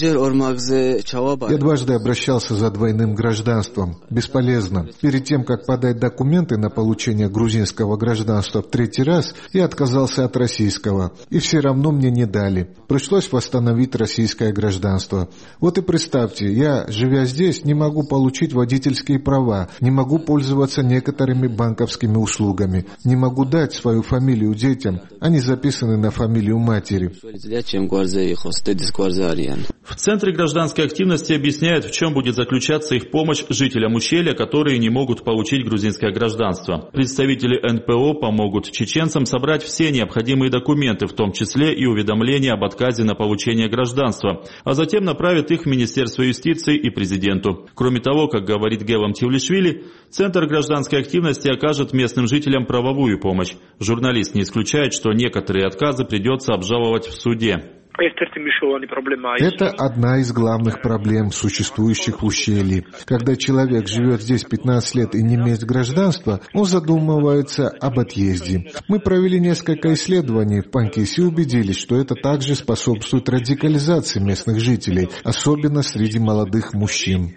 Я дважды обращался за двойным гражданством. Бесполезно. Перед тем, как подать документы на получение грузинского гражданства в третий раз, я отказался от российского. И все равно мне не дали. Пришлось восстановить российское гражданство. Вот и представьте, я, живя здесь, не могу получить водительские права, не могу пользоваться некоторыми банковскими услугами, не могу дать свою фамилию детям, они записаны на фамилию матери. В Центре гражданской активности объясняют, в чем будет заключаться их помощь жителям ущелья, которые не могут получить грузинское гражданство. Представители НПО помогут чеченцам собрать все необходимые документы, в том числе и уведомления об отказе на получение гражданства, а затем направят их в Министерство юстиции и президенту. Кроме того, как говорит Гевам Тивлишвили, Центр гражданской активности окажет местным жителям правовую помощь. Журналист не исключает, что некоторые отказы придется обжаловать в суде. Это одна из главных проблем, существующих в ущелье. Когда человек живет здесь 15 лет и не имеет гражданства, он задумывается об отъезде. Мы провели несколько исследований в Панкисе и убедились, что это также способствует радикализации местных жителей, особенно среди молодых мужчин.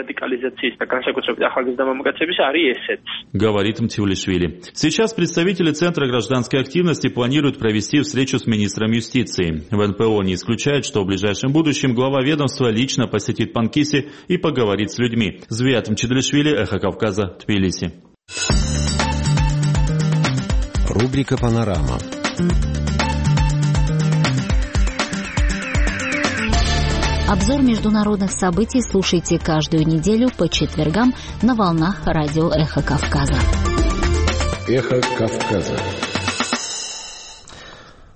Говорит Мтивлишвили. Сейчас представители Центра гражданской активности планируют провести встречу с министром юстиции. В НПО не исключает, что в ближайшем будущем глава ведомства лично посетит Панкиси и поговорит с людьми. Звиат Мчедлишвили, Эхо Кавказа, Тбилиси. Рубрика «Панорама». Обзор международных событий слушайте каждую неделю по четвергам на волнах радио «Эхо Кавказа». «Эхо Кавказа».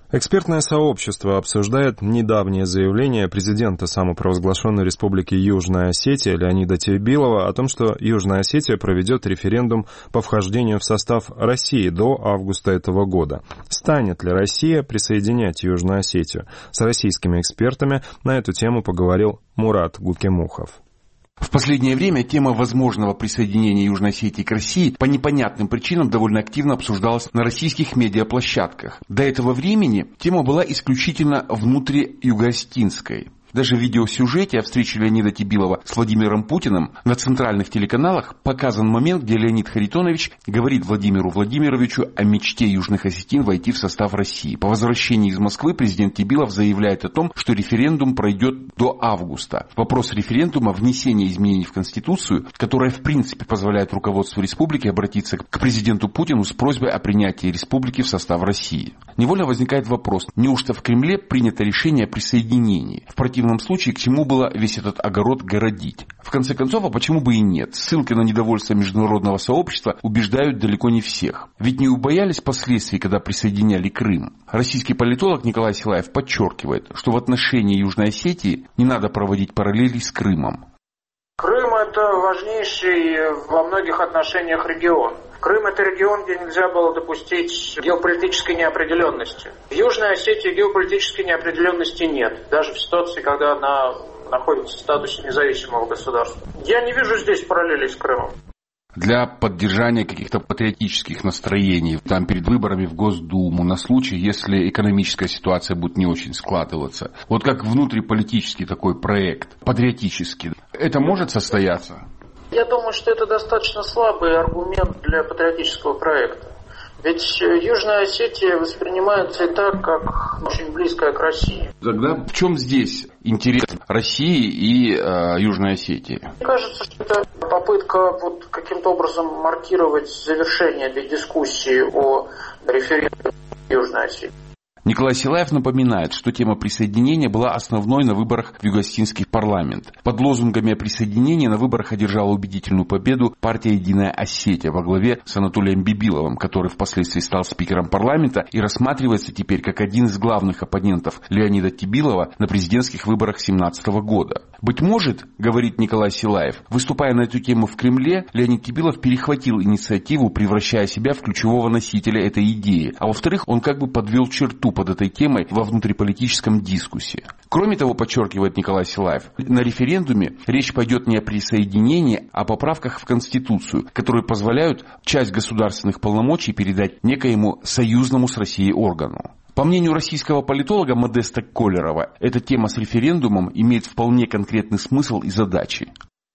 Экспертное сообщество обсуждает недавнее заявление президента самопровозглашенной республики Южная Осетия Леонида Тебилова о том, что Южная Осетия проведет референдум по вхождению в состав России до августа этого года. Станет ли Россия присоединять Южную Осетию? С российскими экспертами на эту тему поговорил Мурат Гукемухов. В последнее время тема возможного присоединения Южной Осетии к России по непонятным причинам довольно активно обсуждалась на российских медиаплощадках. До этого времени тема была исключительно внутриюгоостинской. Даже в видеосюжете о встрече Леонида Тебилова с Владимиром Путиным на центральных телеканалах показан момент, где Леонид Харитонович говорит Владимиру Владимировичу о мечте южных осетин войти в состав России. По возвращении из Москвы президент Тебилов заявляет о том, что референдум пройдет до августа. Вопрос референдума — внесения изменений в Конституцию, которая в принципе позволяет руководству республики обратиться к президенту Путину с просьбой о принятии республики в состав России. Невольно возникает вопрос, неужто в Кремле принято решение о присоединении? В противном случае, к чему было весь этот огород городить? В конце концов, а почему бы и нет? Ссылки на недовольство международного сообщества убеждают далеко не всех. Ведь не убоялись последствий, когда присоединяли Крым. Российский политолог Николай Силаев подчеркивает, что в отношении Южной Осетии не надо проводить параллели с Крымом. Крым – это важнейший во многих отношениях регион. Крым – это регион, где нельзя было допустить геополитической неопределенности. В Южной Осетии геополитической неопределенности нет, даже в ситуации, когда она находится в статусе независимого государства. Я не вижу здесь параллелей с Крымом. Для поддержания каких-то патриотических настроений там перед выборами в Госдуму на случай, если экономическая ситуация будет не очень складываться. Вот как внутриполитический такой проект, патриотический, это может состояться? Я думаю, что это достаточно слабый аргумент для патриотического проекта. Ведь Южная Осетия воспринимается и так, как очень близкая к России. Тогда в чем здесь интерес России и Южной Осетии? Мне кажется, что это попытка каким-то образом маркировать завершение этой дискуссии о референдуме Южной Осетии. Николай Силаев напоминает, что тема присоединения была основной на выборах в Юго-Осетинский парламент. Под лозунгами о присоединении на выборах одержала убедительную победу партия «Единая Осетия» во главе с Анатолием Бибиловым, который впоследствии стал спикером парламента и рассматривается теперь как один из главных оппонентов Леонида Тебилова на президентских выборах 2017 года. Быть может, говорит Николай Силаев, выступая на эту тему в Кремле, Леонид Тебилов перехватил инициативу, превращая себя в ключевого носителя этой идеи. А во-вторых, он как бы подвел черту под этой темой во внутриполитическом дискуссии. Кроме того, подчеркивает Николай Силаев, на референдуме речь пойдет не о присоединении, а о поправках в Конституцию, которые позволяют часть государственных полномочий передать некоему союзному с Россией органу. По мнению российского политолога Модеста Коллерова, эта тема с референдумом имеет вполне конкретный смысл и задачи.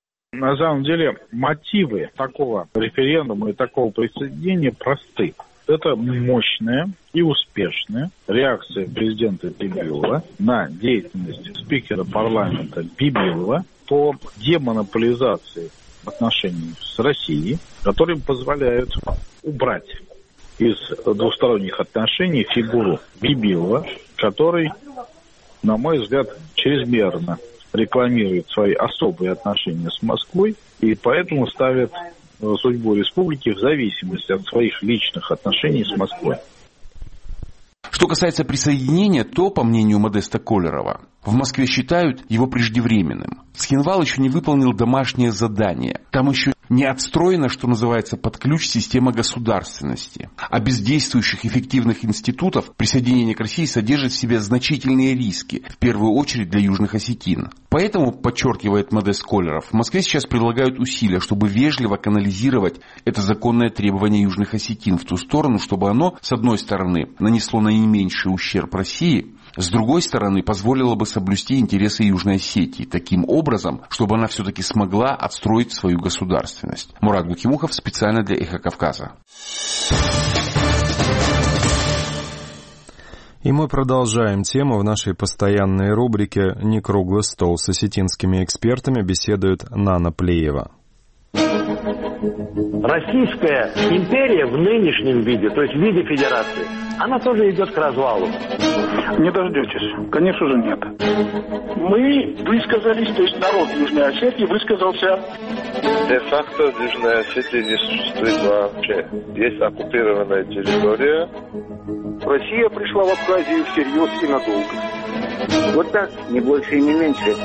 На самом деле мотивы такого референдума и такого присоединения просты. Это мощная и успешная реакция президента Тебилова на деятельность спикера парламента Бибилова по демонополизации отношений с Россией, которые позволяют убрать из двусторонних отношений фигуру Бибилова, который, на мой взгляд, чрезмерно рекламирует свои особые отношения с Москвой и поэтому ставит судьбу республики в зависимости от своих личных отношений с Москвой. Что касается присоединения, то, по мнению Модеста Коллерова, в Москве считают его преждевременным. Цхинвал еще не выполнил домашнее задание. Там еще не отстроена, что называется, под ключ система государственности. А без действующих эффективных институтов присоединение к России содержит в себе значительные риски, в первую очередь для южных осетин. Поэтому, подчеркивает Модест Коллеров, в Москве сейчас прилагают усилия, чтобы вежливо канализировать это законное требование южных осетин в ту сторону, чтобы оно, с одной стороны, нанесло наименьший ущерб России, с другой стороны, позволило бы соблюсти интересы Южной Осетии таким образом, чтобы она все-таки смогла отстроить свою государственность. Мурат Гукемухов специально для «Эхо Кавказа». И мы продолжаем тему в нашей постоянной рубрике «Не круглый стол». С осетинскими экспертами беседует Нана Плеева. Российская империя в нынешнем виде, то есть в виде федерации, она тоже идет к развалу. Не дождетесь. Конечно же, нет. Мы высказались, то есть народ Южной Осетии высказался. Де-факто в Южной Осетии не существует вообще. Есть оккупированная территория. Россия пришла в Абхазию всерьез и надолго. Вот так, не больше и не меньше.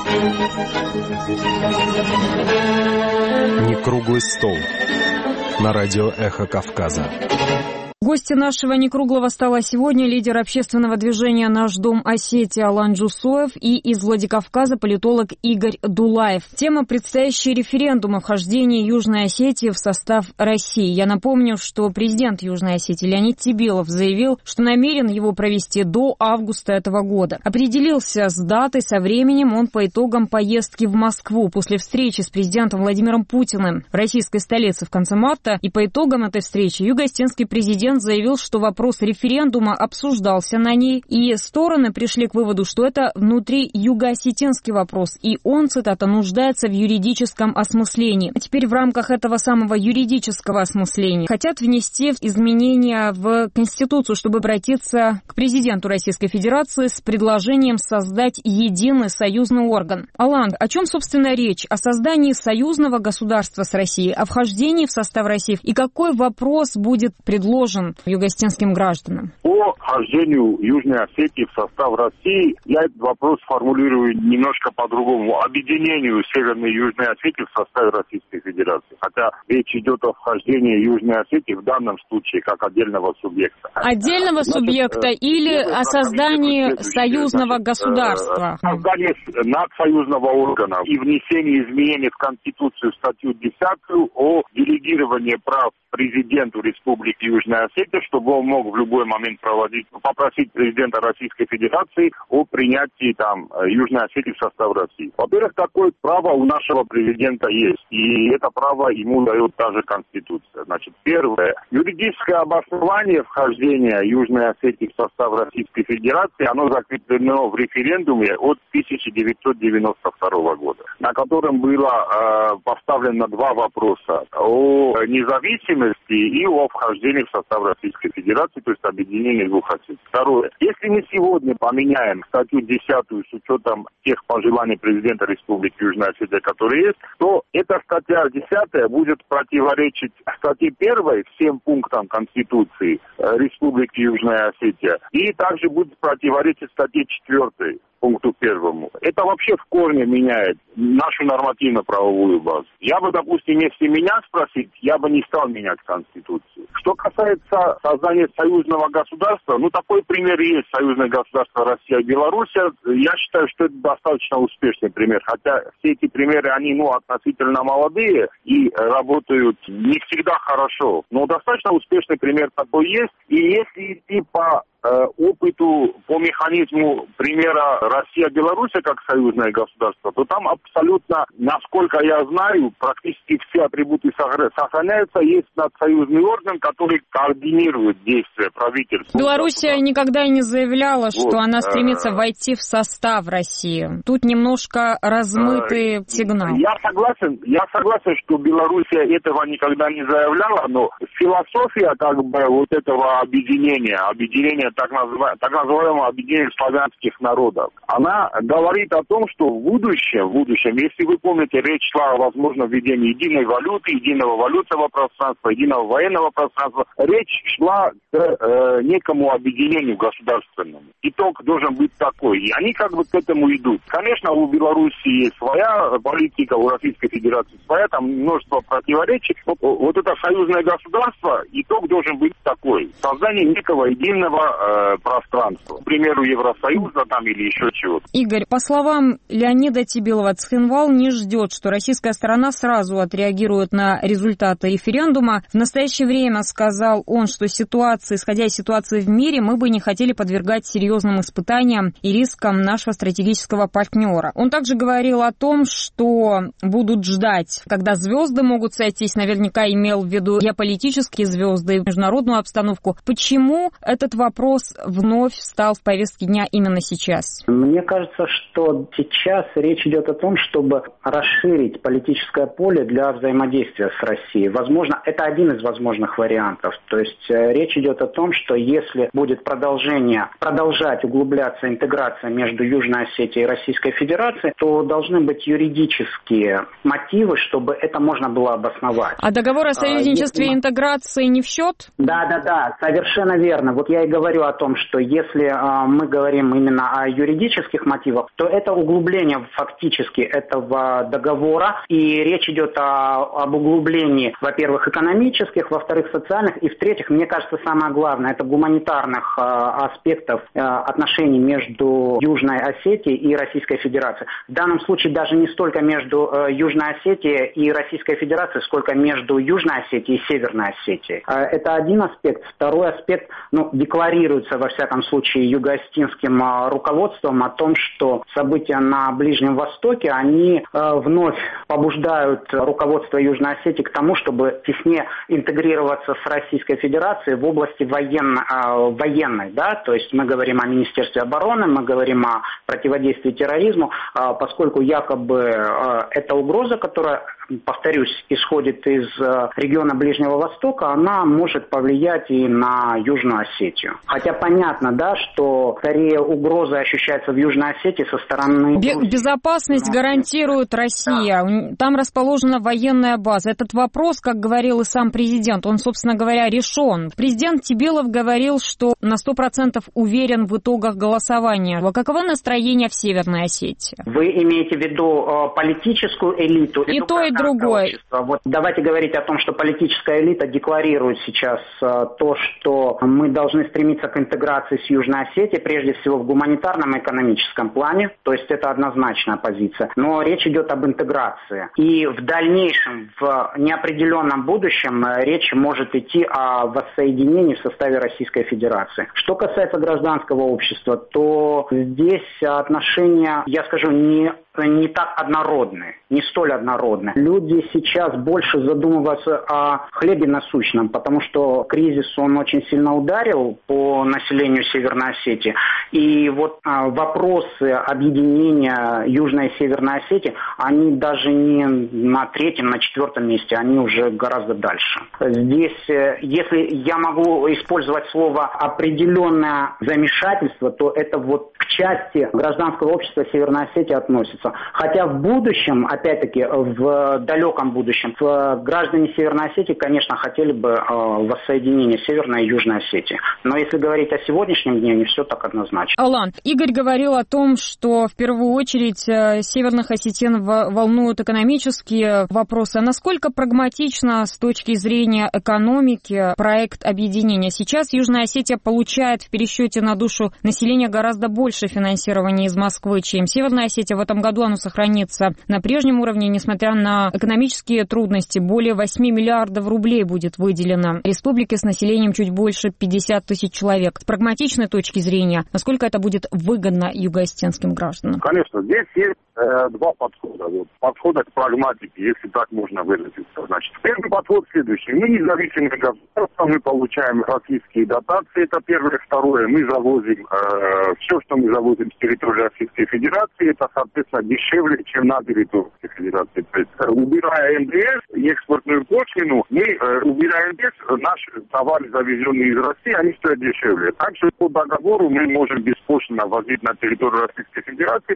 Не круглый стол. На радио «Эхо Кавказа». Гостем нашего некруглого стола сегодня лидер общественного движения «Наш дом Осетии» Алан Джусоев и из Владикавказа политолог Игорь Дулаев. Тема предстоящего референдума вхождения Южной Осетии в состав России. Я напомню, что президент Южной Осетии Леонид Тибилов заявил, что намерен его провести до августа этого года. Определился с датой, со временем он по итогам поездки в Москву после встречи с президентом Владимиром Путиным в российской столице в конце марта. И по итогам этой встречи юго-осетинский президент заявил, что вопрос референдума обсуждался на ней, и стороны пришли к выводу, что это внутри юго-осетинский вопрос, и он, цитата, нуждается в юридическом осмыслении. А теперь в рамках этого самого юридического осмысления хотят внести изменения в Конституцию, чтобы обратиться к президенту Российской Федерации с предложением создать единый союзный орган. Алан, о чем, собственно, речь? О создании союзного государства с Россией, о вхождении в состав России, и какой вопрос будет предложен юго-осетинским гражданам? По вхождению Южной Осетии в состав России я этот вопрос формулирую немножко по-другому. Объединению Северной и Южной Осетии в составе Российской Федерации. Хотя речь идет о вхождении Южной Осетии в данном случае как отдельного субъекта. Отдельного субъекта или о создании союзного государства? Создание надсоюзного органа и внесение изменений в Конституцию статью 10 о делегировании прав президенту Республики Южная Осетия, чтобы он мог в любой момент попросить президента Российской Федерации о принятии Южной Осетии в состав России. Во-первых, такое право у нашего президента есть, и это право ему дает та же Конституция. Значит, первое. Юридическое обоснование вхождения Южной Осетии в состав Российской Федерации, оно закреплено в референдуме от 1992 года, на котором было поставлено два вопроса о независимости и о вхождении в состав Российской Федерации, то есть объединение двух Осетий. Второе. Если мы сегодня поменяем статью 10 с учетом тех пожеланий президента Республики Южная Осетия, которые есть, то эта статья 10 будет противоречить статье 1 всем пунктам Конституции Республики Южная Осетия и также будет противоречить статье 4 пункту 1. Это вообще в корне меняет нашу нормативно-правовую базу. Я бы, допустим, если меня спросить, я бы не стал менять Конституцию. Что касается создания союзного государства, такой пример есть. Союзное государство Россия и Белоруссия. Я считаю, что это достаточно успешный пример. Хотя все эти примеры, они, относительно молодые и работают не всегда хорошо. Но достаточно успешный пример такой есть. И если идти по опыту, по механизму примера Россия-Белоруссия как союзное государство, то там абсолютно, насколько я знаю, практически все атрибуты сохраняются. Есть надсоюзный орган, который координирует действия правительства. Белоруссия никогда не заявляла, что она стремится войти в состав России. Тут немножко размытый сигнал. Я согласен, что Белоруссия этого никогда не заявляла, но философия этого объединения так называемого объединения славянских народов, она говорит о том, что в будущем, если вы помните, речь шла о возможном введении единой валюты, единого валютного пространства, единого военного пространства, речь шла к некому объединению государственному. Итог должен быть такой. И они к этому идут. Конечно, у Белоруссии есть своя политика, у Российской Федерации своя, там множество противоречий. Вот это союзное государство, итог должен быть такой. Создание некого единого пространства. К примеру, Евросоюза или еще чего-то. Игорь, по словам Леонида Тибилова, Цхинвал не ждет, что российская сторона сразу отреагирует на результаты референдума. В настоящее время, сказал он, что исходя из ситуации в мире, мы бы не хотели подвергать серьезным испытаниям и рискам нашего стратегического партнера. Он также говорил о том, что будут ждать, когда звезды могут сойтись, наверняка имел в виду геополитические звезды и международную обстановку. Почему этот вопрос вопрос вновь встал в повестке дня именно сейчас? Мне кажется, что сейчас речь идет о том, чтобы расширить политическое поле для взаимодействия с Россией. Возможно, это один из возможных вариантов. То есть речь идет о том, что если будет продолжать углубляться интеграция между Южной Осетией и Российской Федерацией, то должны быть юридические мотивы, чтобы это можно было обосновать. А договор о союзничестве и интеграции не в счет? Да, совершенно верно. Вот я и говорю о том, что если мы говорим именно о юридических мотивах, то это углубление фактически этого договора, и речь идет об углублении, во-первых, экономических, во-вторых, социальных, и в-третьих, мне кажется, самое главное, это гуманитарных аспектов отношений между Южной Осетией и Российской Федерацией. В данном случае даже не столько между Южной Осетией и Российской Федерацией, сколько между Южной Осетией и Северной Осетией. Это один аспект. Второй аспект, декларируется, во всяком случае, юго-осетинским руководством о том, что события на Ближнем Востоке, они вновь побуждают руководство Южной Осетии к тому, чтобы теснее интегрироваться с Российской Федерацией в области военной, да, то есть мы говорим о Министерстве обороны, мы говорим о противодействии терроризму, поскольку якобы эта угроза, которая, повторюсь, исходит из региона Ближнего Востока, она может повлиять и на Южную Осетию. Хотя понятно, да, что скорее угроза ощущается в Южной Осетии со стороны... Безопасность гарантирует Россия. Да. Там расположена военная база. Этот вопрос, как говорил и сам президент, он, собственно говоря, решен. Президент Тибилов говорил, что на 100% уверен в итогах голосования. Каково настроение в Северной Осетии? Вы имеете в виду политическую элиту? И то, и другое. Вот давайте говорить о том, что политическая элита декларирует сейчас то, что мы должны стремиться к интеграции с Южной Осетией, прежде всего в гуманитарном и экономическом плане, то есть это однозначная позиция. Но речь идет об интеграции. И в дальнейшем, в неопределенном будущем, речь может идти о воссоединении в составе Российской Федерации. Что касается гражданского общества, то здесь отношения, я скажу, не так однородны, не столь однородны. Люди сейчас больше задумываются о хлебе насущном, потому что кризис, он очень сильно ударил по населению Северной Осетии. И вот вопросы объединения Южной и Северной Осетии, они даже не на третьем, на четвертом месте, они уже гораздо дальше. Здесь, если я могу использовать слово «определенное замешательство», то это вот к части гражданского общества Северной Осетии относится. Хотя в будущем, опять-таки, в далеком будущем, граждане Северной Осетии, конечно, хотели бы воссоединения Северной и Южной Осетии. Но если говорить о сегодняшнем дне, не все так однозначно. Алан, Игорь говорил о том, что в первую очередь северных осетин волнуют экономические вопросы. А насколько прагматично с точки зрения экономики проект объединения? Сейчас Южная Осетия получает в пересчете на душу населения гораздо больше финансирования из Москвы, чем Северная Осетия. В этом году оно сохранится на прежнем уровне, несмотря на экономические трудности. Более 8 миллиардов рублей будет выделено республике с населением чуть больше 50 тысяч человек. С прагматичной точки зрения, насколько это будет выгодно юго-осетинским гражданам? Конечно, здесь есть два подхода. Подхода к прагматике, если так можно выразиться. Значит, первый подход следующий. Мы независимые государства, мы получаем российские дотации, это первое. Второе, мы завозим все, что мы завозим с территории Российской Федерации, это, соответственно, дешевле, чем на территории Российской Федерации. То есть, убирая НДС и экспортную пошлину, мы, убирая НДС, наши товары, завезенные из России, они стоят дешевле. Также по договору мы можем беспошлинно возить на территорию Российской Федерации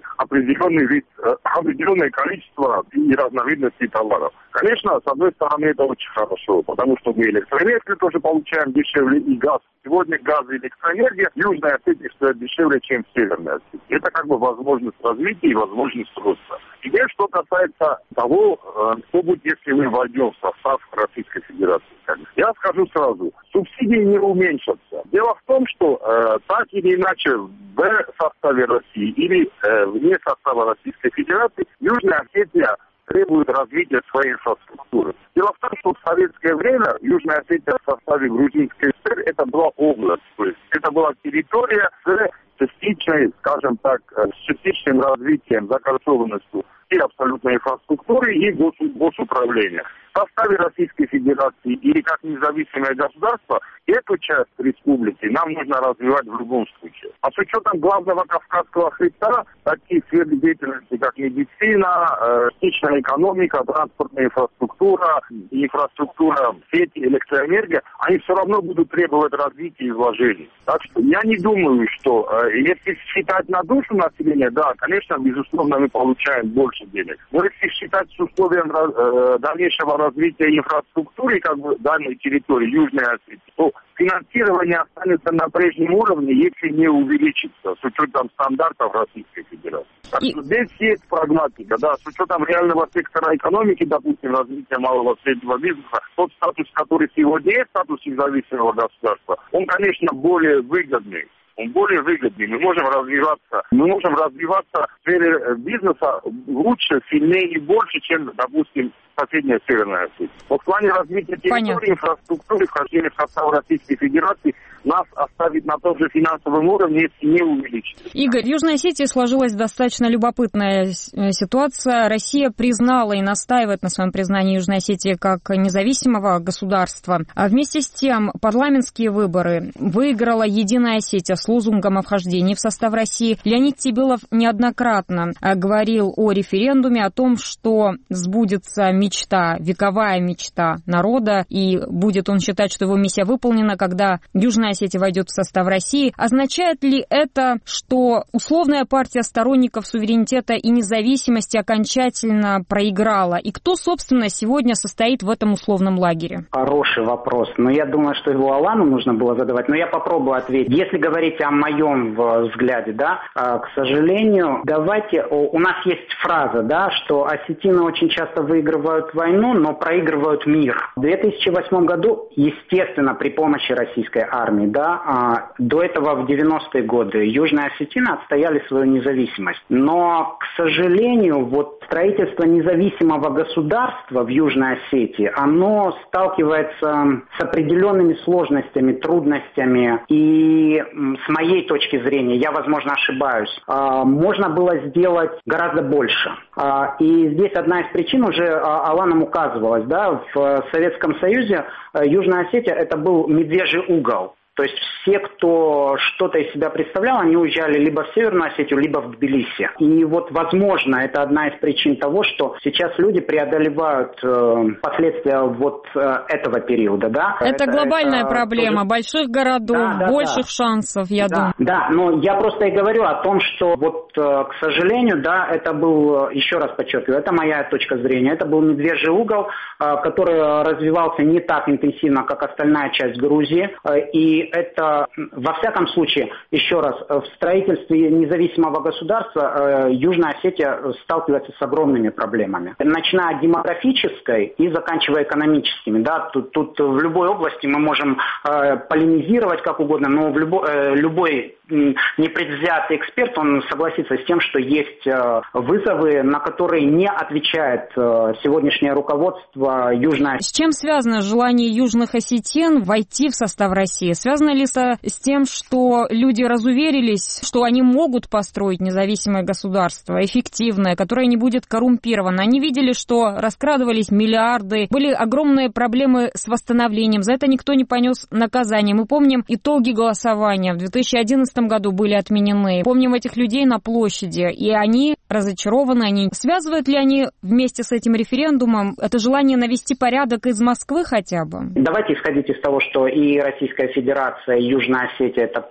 определенное количество и разновидностей товаров. Конечно, с одной стороны, это очень хорошо, потому что мы электроэнергию тоже получаем дешевле, и газ. Сегодня газ и электроэнергия Южная Осетия стоят дешевле, чем Северная Осетия. Это как бы возможность развития и возможность роста. Теперь, что касается того, что будет, если мы войдем в состав Российской Федерации. Я скажу сразу, субсидии не уменьшатся. Дело в том, что так или иначе в составе России или вне состава Российской Федерации Южная Осетия требует развития своей инфраструктуры. Дело в том, что в советское время Южная Осетия в составе Грузинской ССР это была область, то есть это была территория с частичной, скажем так, с частичным развитием, закольцованностью и абсолютной инфраструктуры и госуправления. в составе Российской Федерации или как независимое государство, эту часть республики нам нужно развивать в любом случае. А с учетом главного Кавказского хребта, такие сферы деятельности, как медицина, частичная экономика, транспортная инфраструктура, сети, электроэнергия, они все равно будут требовать развития и вложений. Так что я не думаю, что если считать на душу населения, да, конечно, безусловно, мы получаем больше денег. Но если считать с условием дальнейшего развития инфраструктуры данной территории Южной Осетии, то финансирование останется на прежнем уровне, если не увеличится, с учетом стандартов Российской Федерации. Так что здесь есть прагматика, да, с учетом реального сектора экономики, допустим, развития малого и среднего бизнеса, тот статус, который сегодня есть, статус независимого государства, он, конечно, более выгодный. Мы можем развиваться в сфере бизнеса лучше, сильнее и больше, чем, допустим, соседняя Северная Осетия. В плане развития территории, инфраструктуры, вхождения в состав Российской Федерации нас оставит на том же финансовом уровне, если не увеличится. Игорь, в Южной Осетии сложилась достаточно любопытная ситуация. Россия признала и настаивает на своем признании Южной Осетии как независимого государства. А вместе с тем парламентские выборы выиграла Единая Осетия с лозунгом о вхождении в состав России. Леонид Тебелов неоднократно говорил о референдуме, о том, что сбудется мечта, вековая мечта народа, и будет он считать, что его миссия выполнена, когда Южная Осетия войдет в состав России. Означает ли это, что условная партия сторонников суверенитета и независимости окончательно проиграла? И кто, собственно, сегодня состоит в этом условном лагере? Хороший вопрос. Но я думаю, что его Алану нужно было задавать. Но я попробую ответить. Если говорить о моем взгляде, да, к сожалению, у нас есть фраза, да, что осетины очень часто выигрывают войну, но проигрывают мир. В 2008 году, естественно, при помощи российской армии, да, до этого в 90-е годы Южные Осетины отстояли свою независимость. Но, к сожалению, строительство независимого государства в Южной Осетии, оно сталкивается с определенными сложностями, трудностями. И с моей точки зрения, я, возможно, ошибаюсь, можно было сделать гораздо больше. И здесь одна из причин уже Аланом указывалась, да, в Советском Союзе Южная Осетия это был медвежий угол. То есть все, кто что-то из себя представлял, они уезжали либо в Северную Осетию, либо в Тбилиси. И возможно, это одна из причин того, что сейчас люди преодолевают последствия этого периода, да. Это глобальная проблема тоже... больших городов, больших шансов, я думаю. Да, но я просто и говорю о том, что к сожалению, да, это был, еще раз подчеркиваю, это моя точка зрения, это был медвежий угол, который развивался не так интенсивно, как остальная часть Грузии, и это, во всяком случае, еще раз, в строительстве независимого государства Южная Осетия сталкивается с огромными проблемами. Начиная от демографической и заканчивая экономическими. Да, тут в любой области мы можем полемизировать как угодно, но любой непредвзятый эксперт, он согласится с тем, что есть вызовы, на которые не отвечает сегодняшнее руководство Южной Осетии. С чем связано желание южных осетин войти в состав России? Связано ли с тем, что люди разуверились, что они могут построить независимое государство, эффективное, которое не будет коррумпировано? Они видели, что раскрадывались миллиарды, были огромные проблемы с восстановлением, за это никто не понес наказание. Мы помним итоги голосования в 2011 году были отменены. Помним этих людей на площади, и они разочарованы. Связывают ли они вместе с этим референдумом это желание навести порядок из Москвы хотя бы? Давайте исходить из того, что и Российская Федерация, и Южная Осетия это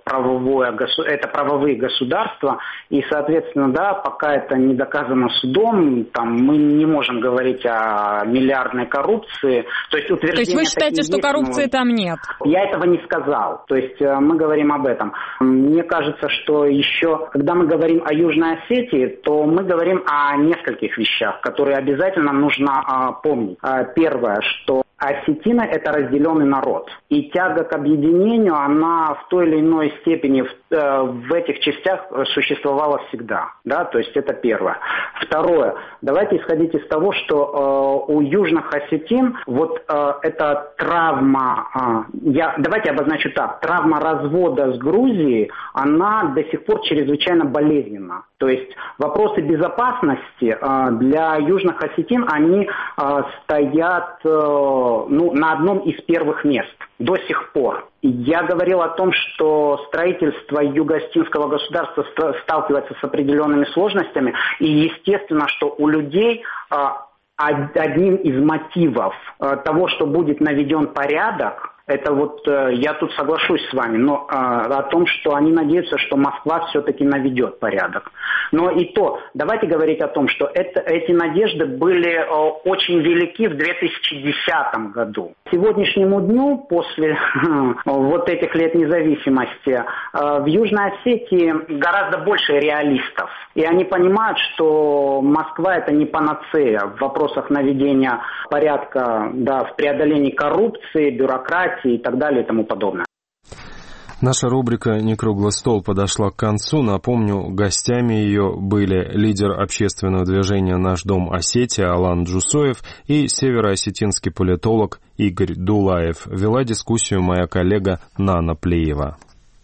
правовые государства, и, соответственно, да, пока это не доказано судом, мы не можем говорить о миллиардной коррупции. То есть вы считаете, что коррупции там нет? Я этого не сказал. То есть мы говорим об этом. Мне кажется, что еще, когда мы говорим о Южной Осетии, то мы говорим о нескольких вещах, которые обязательно нужно помнить. Первое, что осетины – это разделенный народ. И тяга к объединению, она в той или иной степени в этих частях существовало всегда. Да? То есть это первое. Второе. Давайте исходить из того, что у южных осетин эта травма, давайте обозначу так, травма развода с Грузией, она до сих пор чрезвычайно болезненна. То есть вопросы безопасности для южных осетин, они стоят на одном из первых мест до сих пор. Я говорил о том, что строительство юго-осетинского государства сталкивается с определенными сложностями, и естественно, что у людей одним из мотивов того, что будет наведен порядок, это я тут соглашусь с вами, но о том, что они надеются, что Москва все-таки наведет порядок. Но и то, давайте говорить о том, что эти надежды были очень велики в 2010 году. К сегодняшнему дню, после этих лет независимости, в Южной Осетии гораздо больше реалистов. И они понимают, что Москва это не панацея в вопросах наведения порядка, в преодолении коррупции, бюрократии и так далее и тому подобное. Наша рубрика «Не круглый стол» подошла к концу. Напомню, гостями ее были лидер общественного движения «Наш дом Осетия» Алан Джусоев и североосетинский политолог Игорь Дулаев. Вела дискуссию моя коллега Нана Плеева.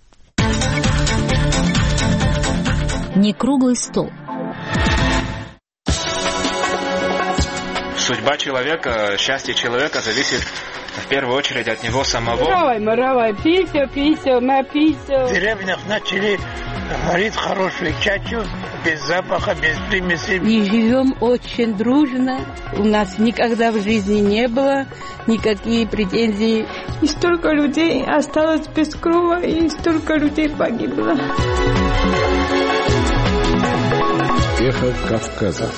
«Не круглый стол». Судьба человека, счастье человека зависит в первую очередь от него самого. Моровай, писю, написю. В деревнях начали варить хорошую чачу, без запаха, без примесей. И живем очень дружно. У нас никогда в жизни не было никакие претензий. И столько людей осталось без крова, и столько людей погибло. Эхо Кавказа.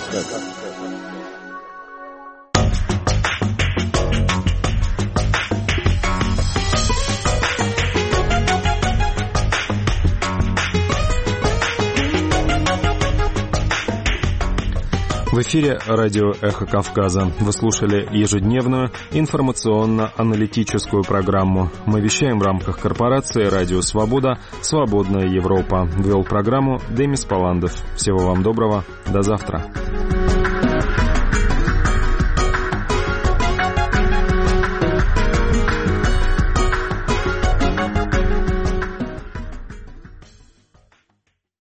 В эфире радио «Эхо Кавказа». Вы слушали ежедневную информационно-аналитическую программу. Мы вещаем в рамках корпорации «Радио Свобода. Свободная Европа». Вел программу Демис Паландов. Всего вам доброго. До завтра.